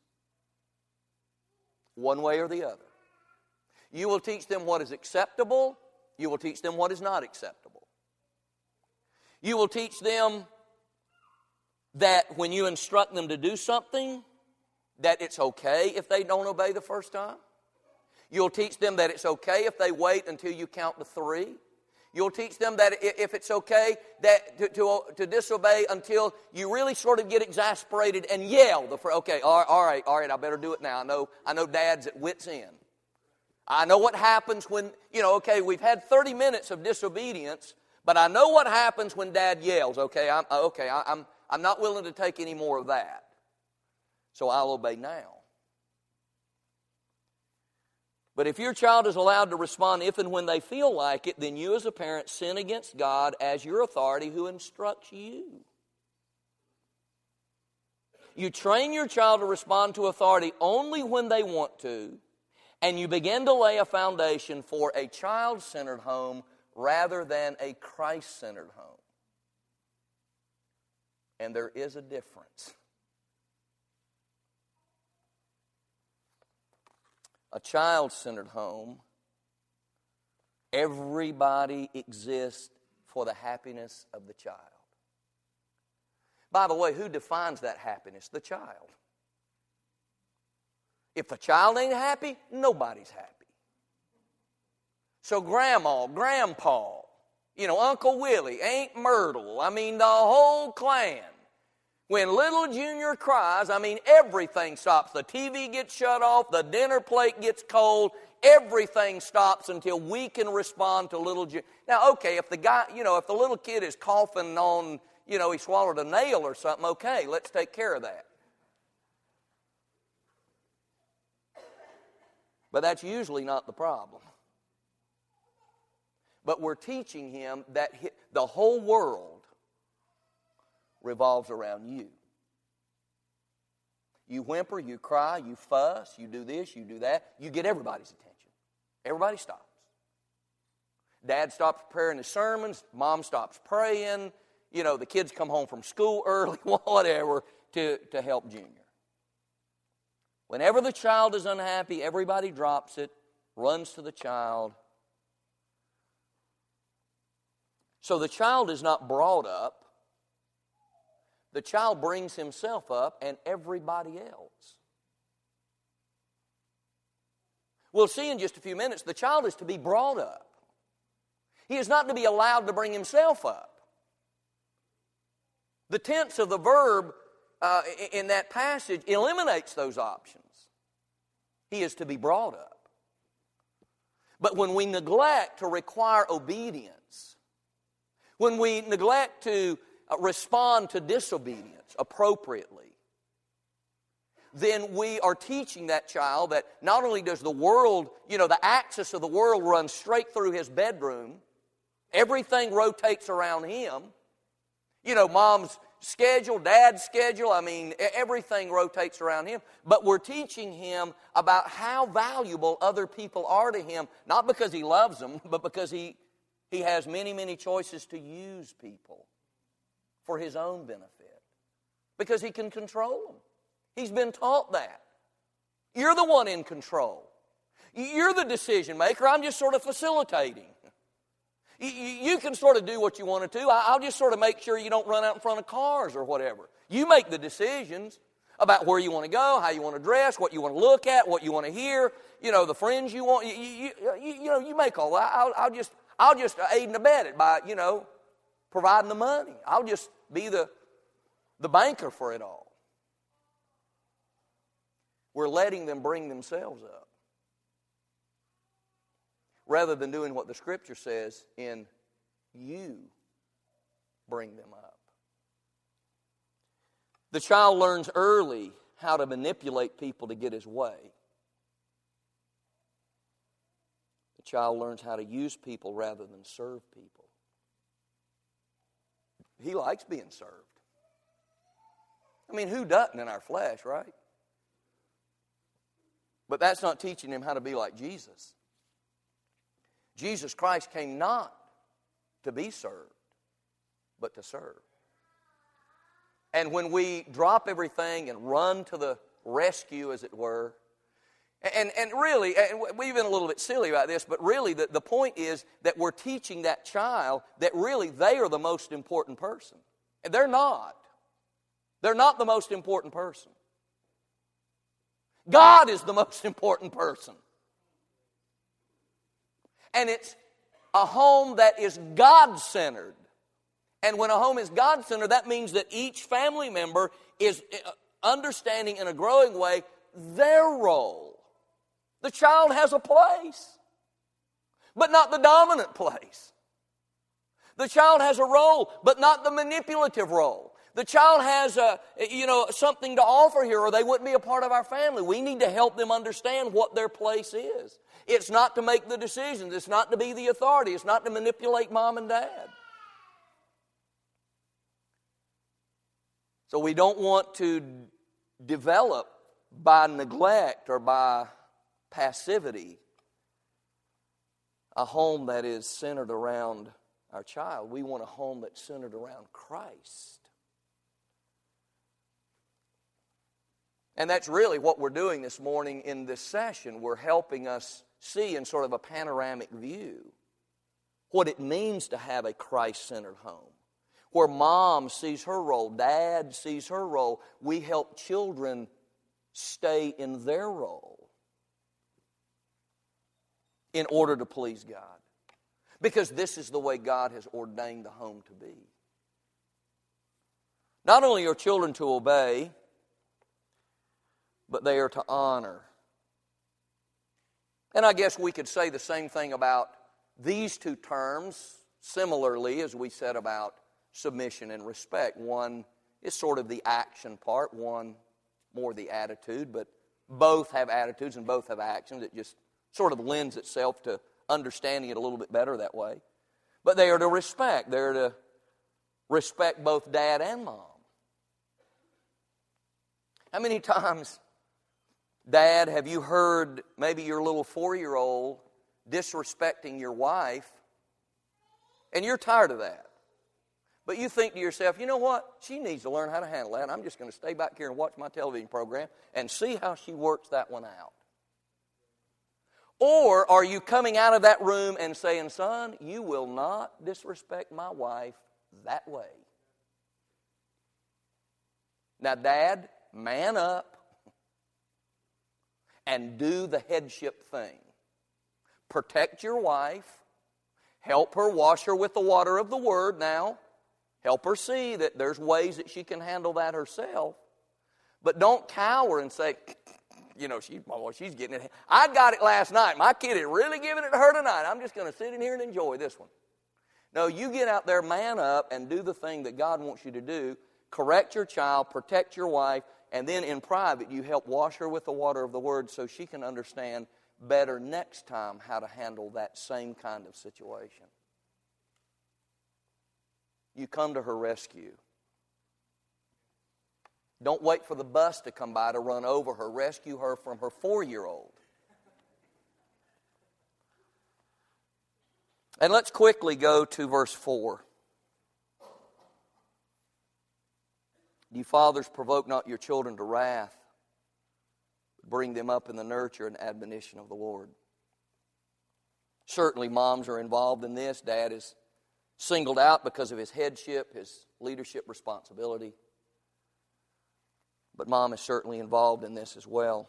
one way or the other. You will teach them what is acceptable. You will teach them what is not acceptable. You will teach them that when you instruct them to do something, that it's okay if they don't obey the first time. You'll teach them that it's okay if they wait until you count to 3. You'll teach them that if it's okay that to disobey until you really sort of get exasperated and yell. Okay, all right, I better do it now. I know Dad's at wit's end. I know what happens when, we've had 30 minutes of disobedience, but I know what happens when Dad yells. I'm not willing to take any more of that. So I'll obey now. But if your child is allowed to respond if and when they feel like it, then you as a parent sin against God as your authority who instructs you. You train your child to respond to authority only when they want to, and you begin to lay a foundation for a child-centered home rather than a Christ-centered home. And there is a difference. A child-centered home, everybody exists for the happiness of the child. By the way, who defines that happiness? The child. If the child ain't happy, nobody's happy. So Grandma, Grandpa, Uncle Willie, Aunt Myrtle, the whole clan. When little Junior cries, everything stops. The TV gets shut off, the dinner plate gets cold, everything stops until we can respond to little Junior. Now, okay, if the little kid is coughing on, he swallowed a nail or something, okay, let's take care of that. But that's usually not the problem. But we're teaching him that the whole world revolves around you. You whimper, you cry, you fuss, you do this, you do that. You get everybody's attention. Everybody stops. Dad stops preparing his sermons. Mom stops praying. The kids come home from school early, whatever, to help Junior. Whenever the child is unhappy, everybody drops it, runs to the child. So the child is not brought up the child brings himself up and everybody else. We'll see in just a few minutes, the child is to be brought up. He is not to be allowed to bring himself up. The tense of the verb in that passage eliminates those options. He is to be brought up. But when we neglect to require obedience, when we neglect to respond to disobedience appropriately, then we are teaching that child that not only does the world, the axis of the world run straight through his bedroom, everything rotates around him. Mom's schedule, dad's schedule, everything rotates around him. But we're teaching him about how valuable other people are to him, not because he loves them, but because he has many, many choices to use people for his own benefit. Because he can control them. He's been taught that. You're the one in control. You're the decision maker. I'm just sort of facilitating. You can sort of do what you want to do. I'll just sort of make sure you don't run out in front of cars or whatever. You make the decisions about where you want to go, how you want to dress, what you want to look at, what you want to hear, the friends you want. You make all that. I'll just aid and abet it by, providing the money. I'll just be the banker for it all. We're letting them bring themselves up, rather than doing what the Scripture says in you bring them up. The child learns early how to manipulate people to get his way. The child learns how to use people rather than serve people. He likes being served. Who doesn't in our flesh, right? But that's not teaching him how to be like Jesus. Jesus Christ came not to be served, but to serve. And when we drop everything and run to the rescue, as it were, and really, and we've been a little bit silly about this, but really the point is that we're teaching that child that really they are the most important person. And they're not. They're not the most important person. God is the most important person. And it's a home that is God-centered. And when a home is God-centered, that means that each family member is understanding in a growing way their role. The child has a place, but not the dominant place. The child has a role, but not the manipulative role. The child has something to offer here, or they wouldn't be a part of our family. We need to help them understand what their place is. It's not to make the decisions. It's not to be the authority. It's not to manipulate mom and dad. So we don't want to develop by neglect or by passivity a home that is centered around our child. We want a home that's centered around Christ. And that's really what we're doing this morning in this session. We're helping us see in sort of a panoramic view what it means to have a Christ-centered home. Where mom sees her role, dad sees her role. We help children stay in their role in order to please God. Because this is the way God has ordained the home to be. Not only are children to obey, but they are to honor. And I guess we could say the same thing about these two terms, similarly as we said about submission and respect. One is sort of the action part, one more the attitude, but both have attitudes and both have actions. It just sort of lends itself to understanding it a little bit better that way. But they are to respect. They're to respect both dad and mom. How many times, Dad, have you heard maybe your little 4-year-old disrespecting your wife, and you're tired of that? But you think to yourself, you know what? She needs to learn how to handle that. I'm just going to stay back here and watch my television program and see how she works that one out. Or are you coming out of that room and saying, son, you will not disrespect my wife that way? Now, Dad, man up and do the headship thing. Protect your wife. Help her, wash her with the water of the Word now. Help her see that there's ways that she can handle that herself. But don't cower and say, she's getting it. I got it last night. My kid is really giving it to her tonight. I'm just going to sit in here and enjoy this one. No, you get out there, man up, and do the thing that God wants you to do. Correct your child, protect your wife, and then in private you help wash her with the water of the Word so she can understand better next time how to handle that same kind of situation. You come to her rescue. Don't wait for the bus to come by to run over her. Rescue her from her 4-year-old. And let's quickly go to verse 4. You fathers, provoke not your children to wrath. Bring them up in the nurture and admonition of the Lord. Certainly moms are involved in this. Dad is singled out because of his headship, his leadership responsibility. But mom is certainly involved in this as well.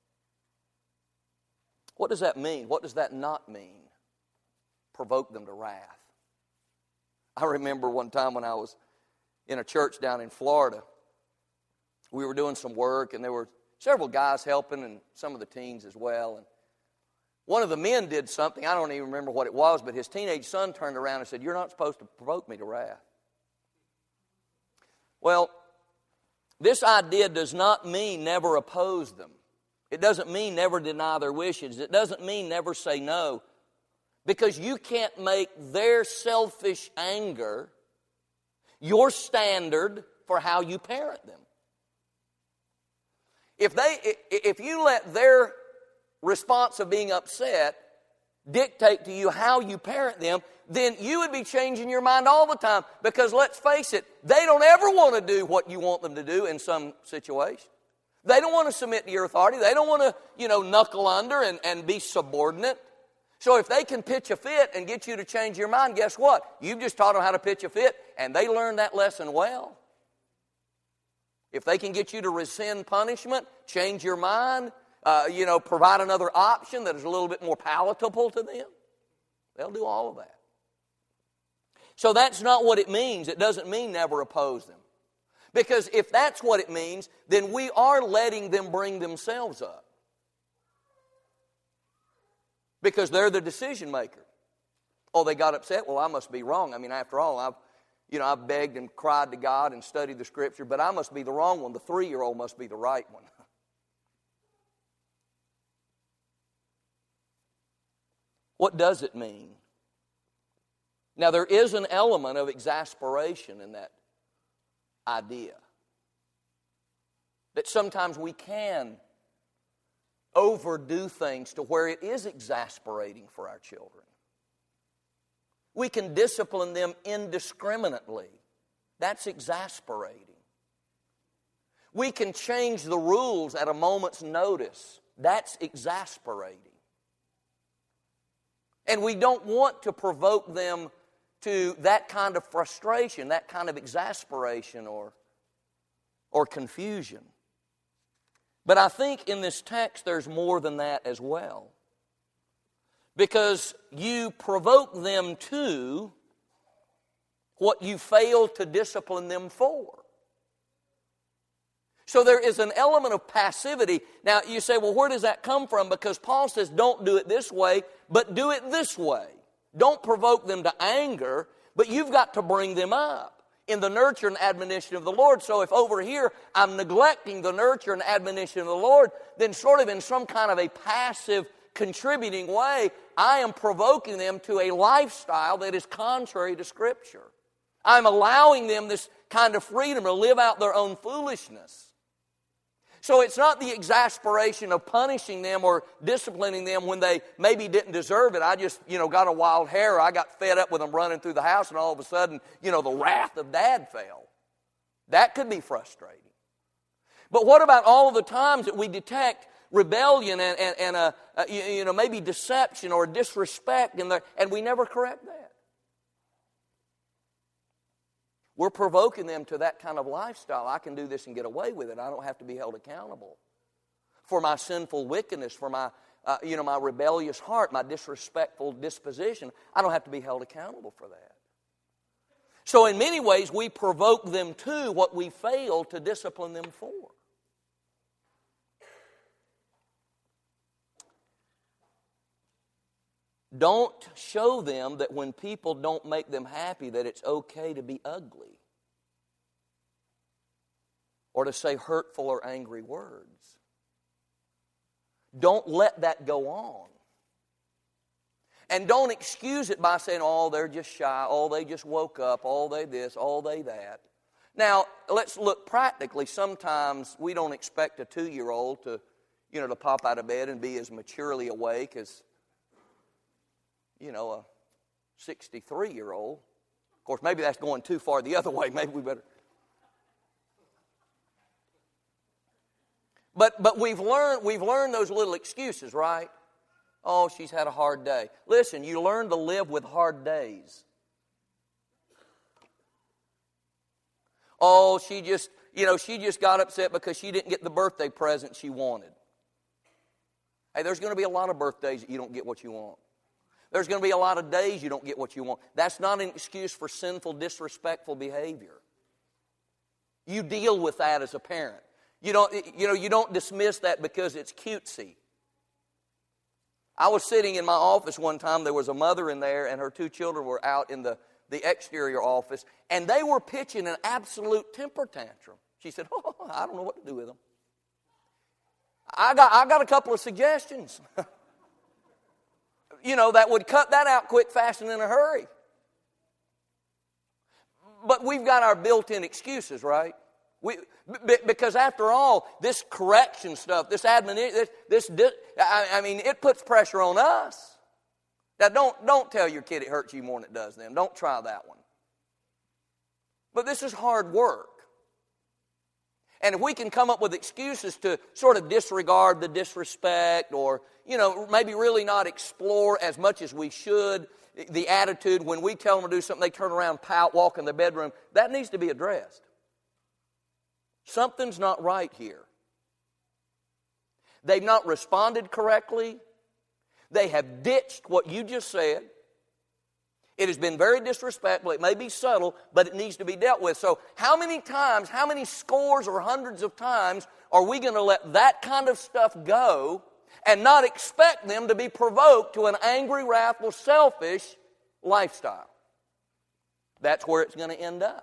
What does that mean? What does that not mean? Provoke them to wrath. I remember one time when I was in a church down in Florida. We were doing some work, and there were several guys helping and some of the teens as well. And one of the men did something, I don't even remember what it was, but his teenage son turned around and said, "You're not supposed to provoke me to wrath." Well, this idea does not mean never oppose them. It doesn't mean never deny their wishes. It doesn't mean never say no. Because you can't make their selfish anger your standard for how you parent them. If you let their response of being upset dictate to you how you parent them, then you would be changing your mind all the time. Because let's face it, they don't ever want to do what you want them to do in some situation. They don't want to submit to your authority. They don't want to, knuckle under and be subordinate. So if they can pitch a fit and get you to change your mind, guess what? You've just taught them how to pitch a fit, and they learned that lesson well. If they can get you to rescind punishment, change your mind, provide another option that is a little bit more palatable to them, they'll do all of that. So that's not what it means. It doesn't mean never oppose them. Because if that's what it means, then we are letting them bring themselves up. Because they're the decision maker. Oh, they got upset? Well, I must be wrong. I mean, after all, I've begged and cried to God and studied the Scripture, but I must be the wrong one. The 3-year-old must be the right one. What does it mean? Now, there is an element of exasperation in that idea. That sometimes we can overdo things to where it is exasperating for our children. We can discipline them indiscriminately. That's exasperating. We can change the rules at a moment's notice. That's exasperating. And we don't want to provoke them to that kind of frustration, that kind of exasperation or confusion. But I think in this text there's more than that as well. Because you provoke them to what you failed to discipline them for. So there is an element of passivity. Now you say, well, where does that come from? Because Paul says don't do it this way, but do it this way. Don't provoke them to anger, but you've got to bring them up in the nurture and admonition of the Lord. So if over here I'm neglecting the nurture and admonition of the Lord, then sort of in some kind of a passive, contributing way, I am provoking them to a lifestyle that is contrary to Scripture. I'm allowing them this kind of freedom to live out their own foolishness. So it's not the exasperation of punishing them or disciplining them when they maybe didn't deserve it. I just, got a wild hair. I got fed up with them running through the house, and all of a sudden, the wrath of Dad fell. That could be frustrating. But what about all of the times that we detect rebellion and maybe deception or disrespect, and we never correct that? We're provoking them to that kind of lifestyle. I can do this and get away with it. I don't have to be held accountable for my sinful wickedness, for my my rebellious heart, my disrespectful disposition. I don't have to be held accountable for that. So in many ways, we provoke them to what we fail to discipline them for. Don't show them that when people don't make them happy that it's okay to be ugly or to say hurtful or angry words. Don't let that go on. And don't excuse it by saying, oh, they're just shy, oh, they just woke up, oh, they this, oh, they that. Now, let's look practically. Sometimes we don't expect a 2-year-old to pop out of bed and be as maturely awake as a 63-year-old. Of course, maybe that's going too far the other way. Maybe we better. But we've learned those little excuses, right? Oh, she's had a hard day. Listen, you learn to live with hard days. Oh, she just got upset because she didn't get the birthday present she wanted. Hey, there's going to be a lot of birthdays that you don't get what you want. There's going to be a lot of days you don't get what you want. That's not an excuse for sinful, disrespectful behavior. You deal with that as a parent. You don't dismiss that because it's cutesy. I was sitting in my office one time. There was a mother in there, and her 2 children were out in the exterior office, and they were pitching an absolute temper tantrum. She said, "Oh, I don't know what to do with them." I got a couple of suggestions. That would cut that out quick, fast, and in a hurry. But we've got our built-in excuses, right? Because after all, this correction stuff, this admonition, it puts pressure on us. Now, don't tell your kid it hurts you more than it does them. Don't try that one. But this is hard work. And if we can come up with excuses to sort of disregard the disrespect or, maybe really not explore as much as we should, the attitude when we tell them to do something, they turn around, pout, walk in the bedroom, that needs to be addressed. Something's not right here. They've not responded correctly. They have ditched what you just said. It has been very disrespectful. It may be subtle, but it needs to be dealt with. So how many times, how many scores or hundreds of times are we going to let that kind of stuff go and not expect them to be provoked to an angry, wrathful, selfish lifestyle? That's where it's going to end up.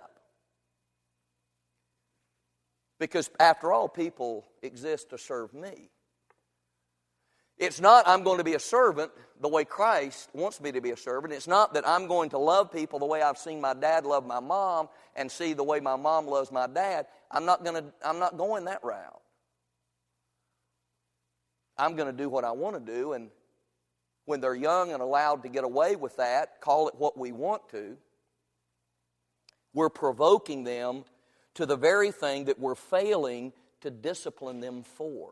Because after all, people exist to serve me. It's not I'm going to be a servant the way Christ wants me to be a servant. It's not that I'm going to love people the way I've seen my dad love my mom and see the way my mom loves my dad. I'm not going that route. I'm going to do what I want to do, and when they're young and allowed to get away with that, call it what we want to, we're provoking them to the very thing that we're failing to discipline them for.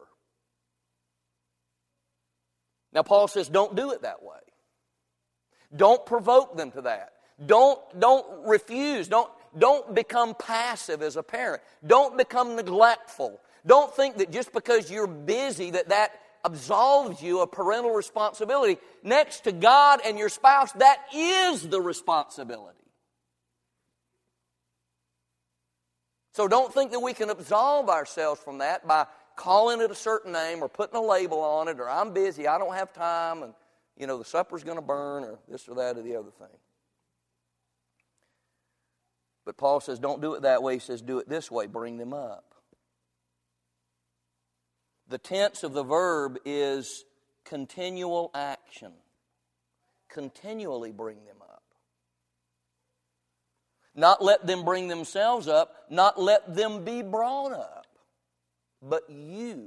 Now, Paul says, don't do it that way. Don't provoke them to that. Don't refuse. Don't become passive as a parent. Don't become neglectful. Don't think that just because you're busy that absolves you of parental responsibility. Next to God and your spouse, that is the responsibility. So don't think that we can absolve ourselves from that by calling it a certain name or putting a label on it, or I'm busy, I don't have time, and the supper's going to burn, or this or that or the other thing. But Paul says don't do it that way. He says do it this way, bring them up. The tense of the verb is continual action. Continually bring them up. Not let them bring themselves up, not let them be brought up, but you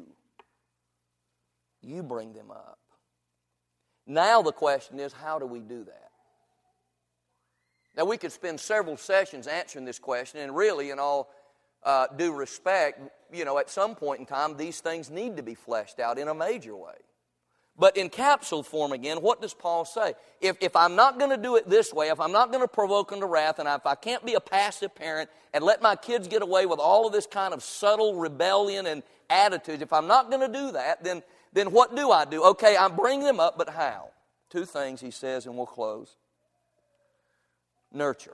bring them up. Now the question is, how do we do that? Now we could spend several sessions answering this question, and really in all due respect, at some point in time these things need to be fleshed out in a major way. But in capsule form again, what does Paul say? If I'm not going to do it this way, if I'm not going to provoke them to wrath, and if I can't be a passive parent and let my kids get away with all of this kind of subtle rebellion and attitudes, if I'm not going to do that, then what do I do? Okay, I bring them up, but how? Two things he says, and we'll close. Nurture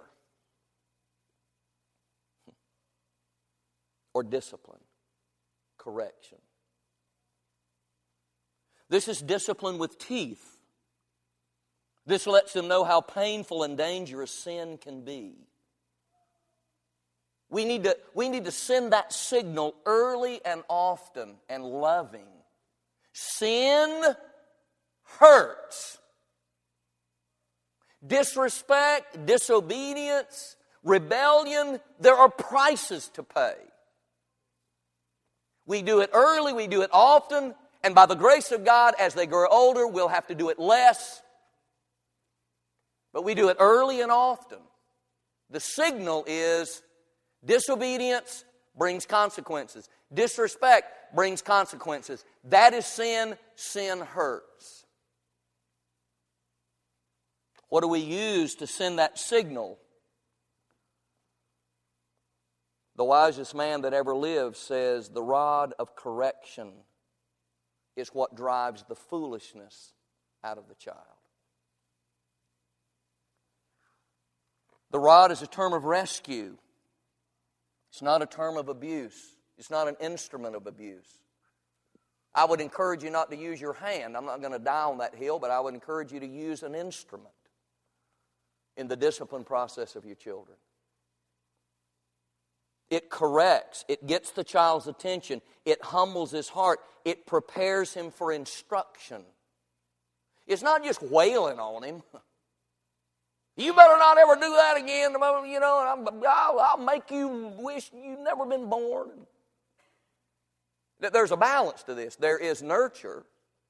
or discipline, correction. This is discipline with teeth. This lets them know how painful and dangerous sin can be. We need to send that signal early and often and loving. Sin hurts. Disrespect, disobedience, rebellion, there are prices to pay. We do it early, we do it often, and by the grace of God, as they grow older, we'll have to do it less. But we do it early and often. The signal is disobedience brings consequences. Disrespect brings consequences. That is sin. Sin hurts. What do we use to send that signal? The wisest man that ever lived says the rod of correction is what drives the foolishness out of the child. The rod is a term of rescue. It's not a term of abuse. It's not an instrument of abuse. I would encourage you not to use your hand. I'm not going to die on that hill, but I would encourage you to use an instrument in the discipline process of your children. It corrects. It gets the child's attention. It humbles his heart. It prepares him for instruction. It's not just wailing on him. You better not ever do that again. You know, I'll make you wish you'd never been born. There's a balance to this. There is nurture.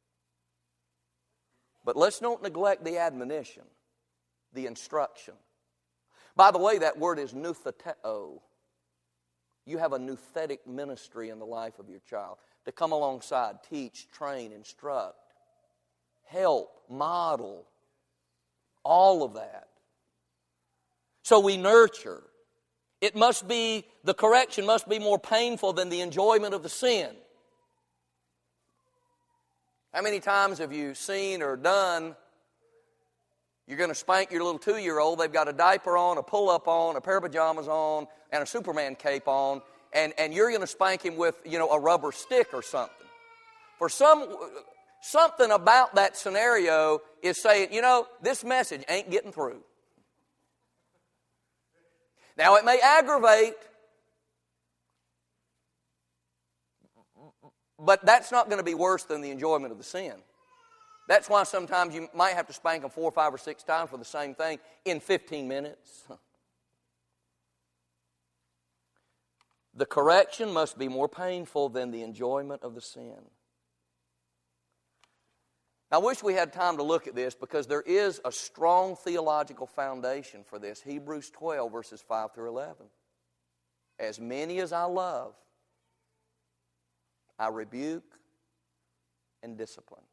But let's not neglect the admonition, the instruction. By the way, that word is nutheteo. You have a nouthetic ministry in the life of your child to come alongside, teach, train, instruct, help, model, all of that. So we nurture. The correction must be more painful than the enjoyment of the sin. How many times have you seen or done, you're going to spank your little 2-year-old, they've got a diaper on, a pull-up on, a pair of pajamas on, and a Superman cape on, and you're going to spank him with, a rubber stick or something. For something about that scenario is saying, this message ain't getting through. Now, it may aggravate, but that's not going to be worse than the enjoyment of the sin. That's why sometimes you might have to spank them 4, 5, or 6 times for the same thing in 15 minutes. The correction must be more painful than the enjoyment of the sin. I wish we had time to look at this because there is a strong theological foundation for this. Hebrews 12, verses 5 through 11. As many as I love, I rebuke and discipline.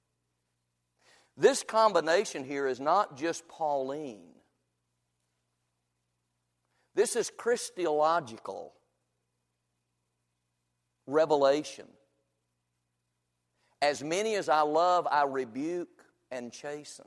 This combination here is not just Pauline. This is Christological revelation. As many as I love, I rebuke and chasten.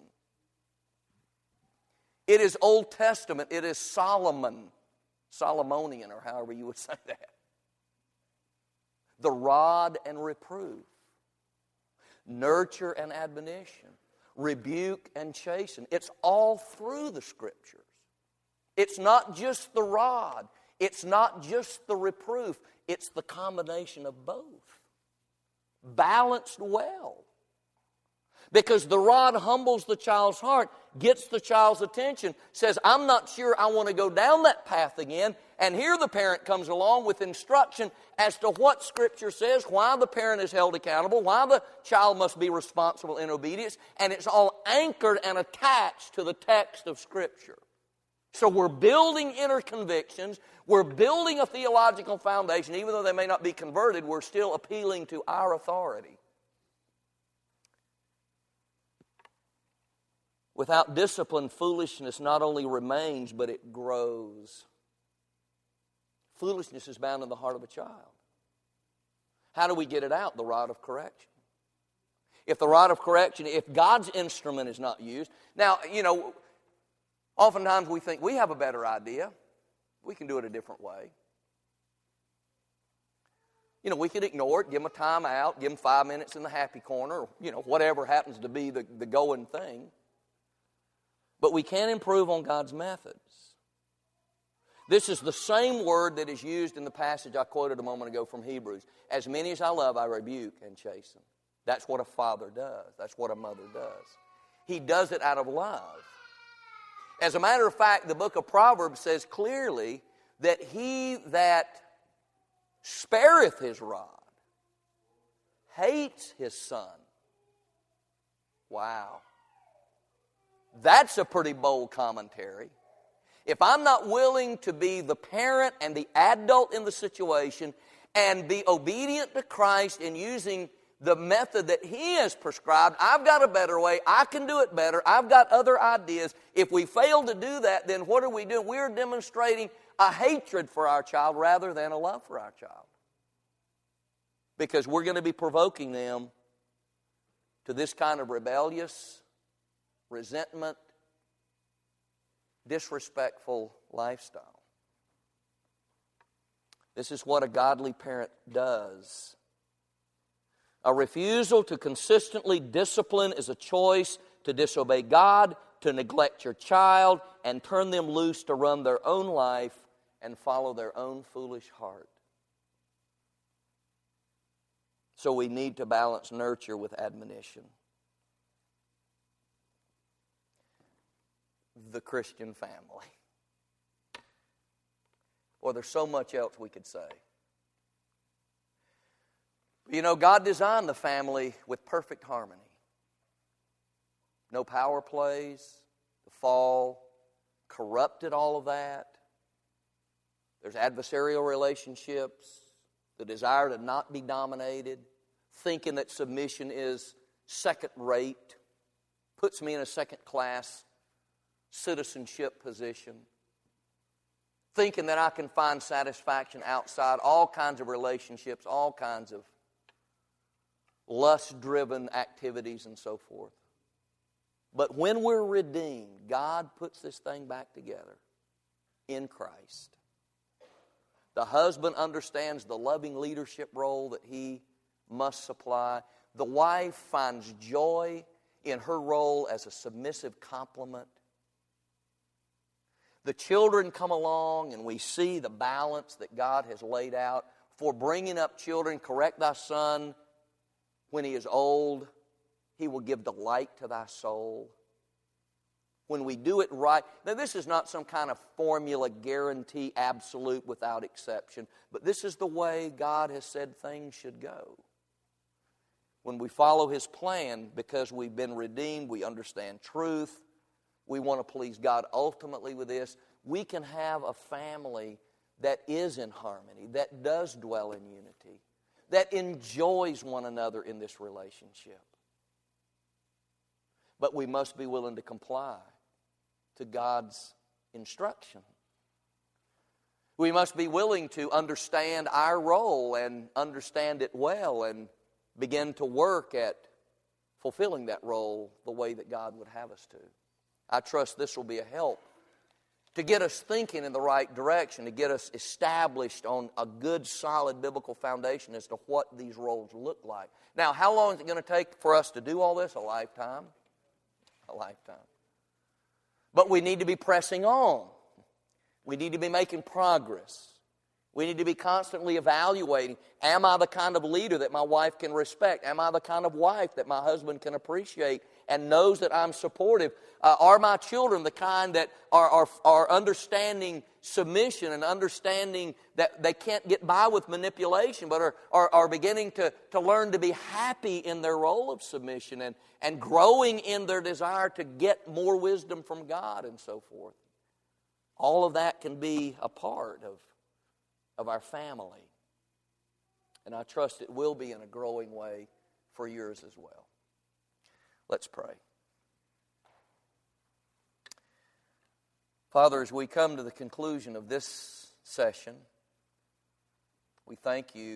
It is Old Testament. It is Solomonian, or however you would say that. The rod and reproof. Nurture and admonition. Rebuke and chasten. It's all through the Scriptures. It's not just the rod. It's not just the reproof. It's the combination of both. Balanced well. Because the rod humbles the child's heart, gets the child's attention, says, I'm not sure I want to go down that path again. And here the parent comes along with instruction as to what Scripture says, why the parent is held accountable, why the child must be responsible in obedience, and it's all anchored and attached to the text of Scripture. So we're building inner convictions, we're building a theological foundation. Even though they may not be converted, we're still appealing to our authority. Without discipline, foolishness not only remains, but it grows. Foolishness is bound in the heart of a child. How do we get it out? The rod of correction. If the rod of correction, if God's instrument is not used. Now, oftentimes we think we have a better idea. We can do it a different way. We could ignore it, give them a time out, give them 5 minutes in the happy corner, whatever happens to be the going thing. But we can improve on God's methods. This is the same word that is used in the passage I quoted a moment ago from Hebrews. As many as I love, I rebuke and chasten. That's what a father does. That's what a mother does. He does it out of love. As a matter of fact, the book of Proverbs says clearly that he that spareth his rod hates his son. Wow. That's a pretty bold commentary. If I'm not willing to be the parent and the adult in the situation and be obedient to Christ in using the method that He has prescribed, I've got a better way, I can do it better, I've got other ideas. If we fail to do that, then what are we doing? We're demonstrating a hatred for our child rather than a love for our child. Because we're going to be provoking them to this kind of rebellious, resentment, disrespectful lifestyle. This is what a godly parent does. A refusal to consistently discipline is a choice to disobey God, to neglect your child, and turn them loose to run their own life and follow their own foolish heart. So we need to balance nurture with admonition. The Christian family. Or there's so much else we could say. God designed the family with perfect harmony. No power plays. The fall corrupted all of that. There's adversarial relationships. The desire to not be dominated. Thinking that submission is second rate. Puts me in a second class citizenship position. Thinking that I can find satisfaction outside all kinds of relationships, all kinds of lust-driven activities and so forth. But when we're redeemed, God puts this thing back together in Christ. The husband understands the loving leadership role that he must supply. The wife finds joy in her role as a submissive complement. The children come along and we see the balance that God has laid out for bringing up children. Correct thy son when he is old. He will give delight to thy soul. When we do it right. Now this is not some kind of formula, guarantee, absolute, without exception. But this is the way God has said things should go. When we follow His plan, because we've been redeemed, we understand truth. We want to please God ultimately with this. We can have a family that is in harmony, that does dwell in unity, that enjoys one another in this relationship. But we must be willing to comply to God's instruction. We must be willing to understand our role and understand it well and begin to work at fulfilling that role the way that God would have us to. I trust this will be a help to get us thinking in the right direction, to get us established on a good, solid biblical foundation as to what these roles look like. Now, how long is it going to take for us to do all this? A lifetime. A lifetime. But we need to be pressing on. We need to be making progress. We need to be constantly evaluating, am I the kind of leader that my wife can respect? Am I the kind of wife that my husband can appreciate and knows that I'm supportive? Are my children the kind that are understanding submission and understanding that they can't get by with manipulation, but are beginning to learn to be happy in their role of submission and growing in their desire to get more wisdom from God and so forth? All of that can be a part of our family. And I trust it will be in a growing way for yours as well. Let's pray. Father, as we come to the conclusion of this session, we thank you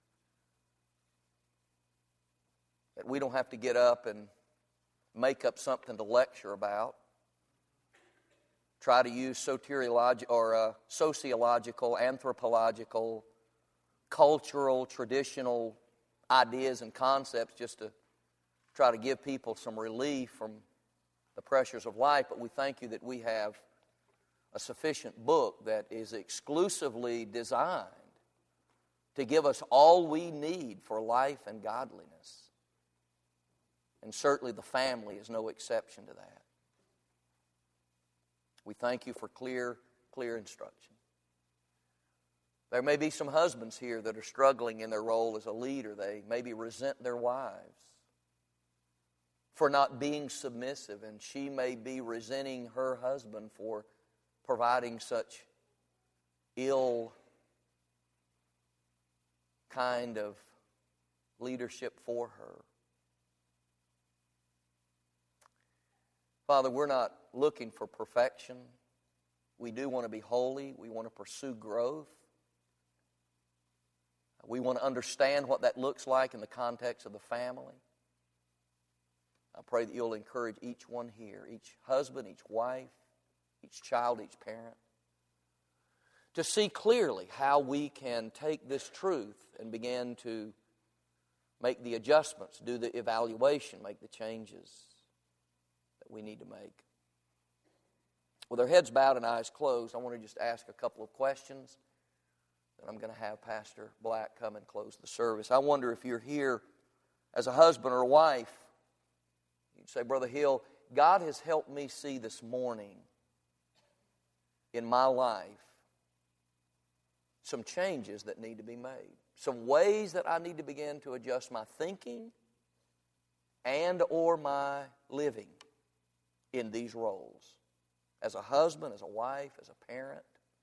that we don't have to get up and make up something to lecture about, try to use sociological, anthropological, cultural, traditional ideas and concepts just to try to give people some relief from the pressures of life. But we thank you that we have a sufficient book that is exclusively designed to give us all we need for life and godliness. And certainly the family is no exception to that. We thank you for clear instruction. There may be some husbands here that are struggling in their role as a leader. They maybe resent their wives for not being submissive, and she may be resenting her husband for providing such ill kind of leadership for her. Father, we're not looking for perfection. We do want to be holy. We want to pursue growth. We want to understand what that looks like in the context of the family. I pray that you'll encourage each one here, each husband, each wife, each child, each parent, to see clearly how we can take this truth and begin to make the adjustments, do the evaluation, make the changes that we need to make. With our heads bowed and eyes closed, I want to just ask a couple of questions. Then I'm going to have Pastor Black come and close the service. I wonder if you're here as a husband or a wife. You'd say, Brother Hill, God has helped me see this morning in my life some changes that need to be made. Some ways that I need to begin to adjust my thinking and or my living in these roles. As a husband, as a wife, as a parent.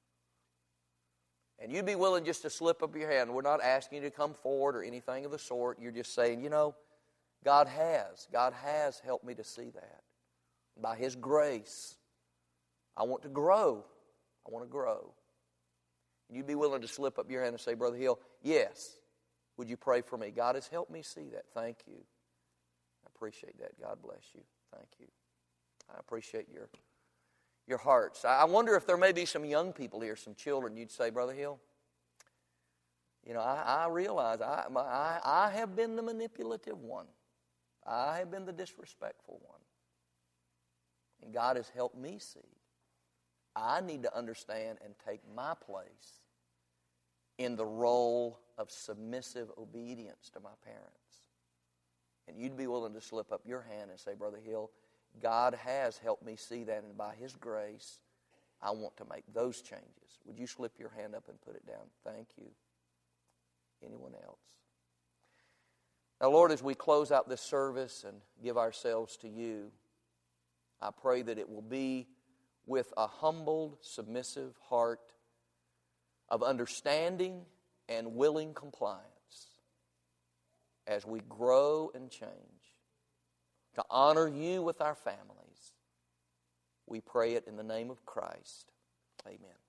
And you'd be willing just to slip up your hand. We're not asking you to come forward or anything of the sort. You're just saying, you know, God has helped me to see that. By His grace, I want to grow. I want to grow. You'd be willing to slip up your hand and say, Brother Hill, yes, would you pray for me? God has helped me see that. Thank you. I appreciate that. God bless you. Thank you. I appreciate your hearts. I wonder if there may be some young people here, some children. You'd say, Brother Hill, you know, I realize I have been the manipulative one. I have been the disrespectful one. And God has helped me see. I need to understand and take my place in the role of submissive obedience to my parents. And you'd be willing to slip up your hand and say, Brother Hill, God has helped me see that, and by His grace, I want to make those changes. Would you slip your hand up and put it down? Thank you. Anyone else? Now, Lord, as we close out this service and give ourselves to you, I pray that it will be with a humbled, submissive heart of understanding and willing compliance as we grow and change. To honor you with our families. We pray it in the name of Christ. Amen.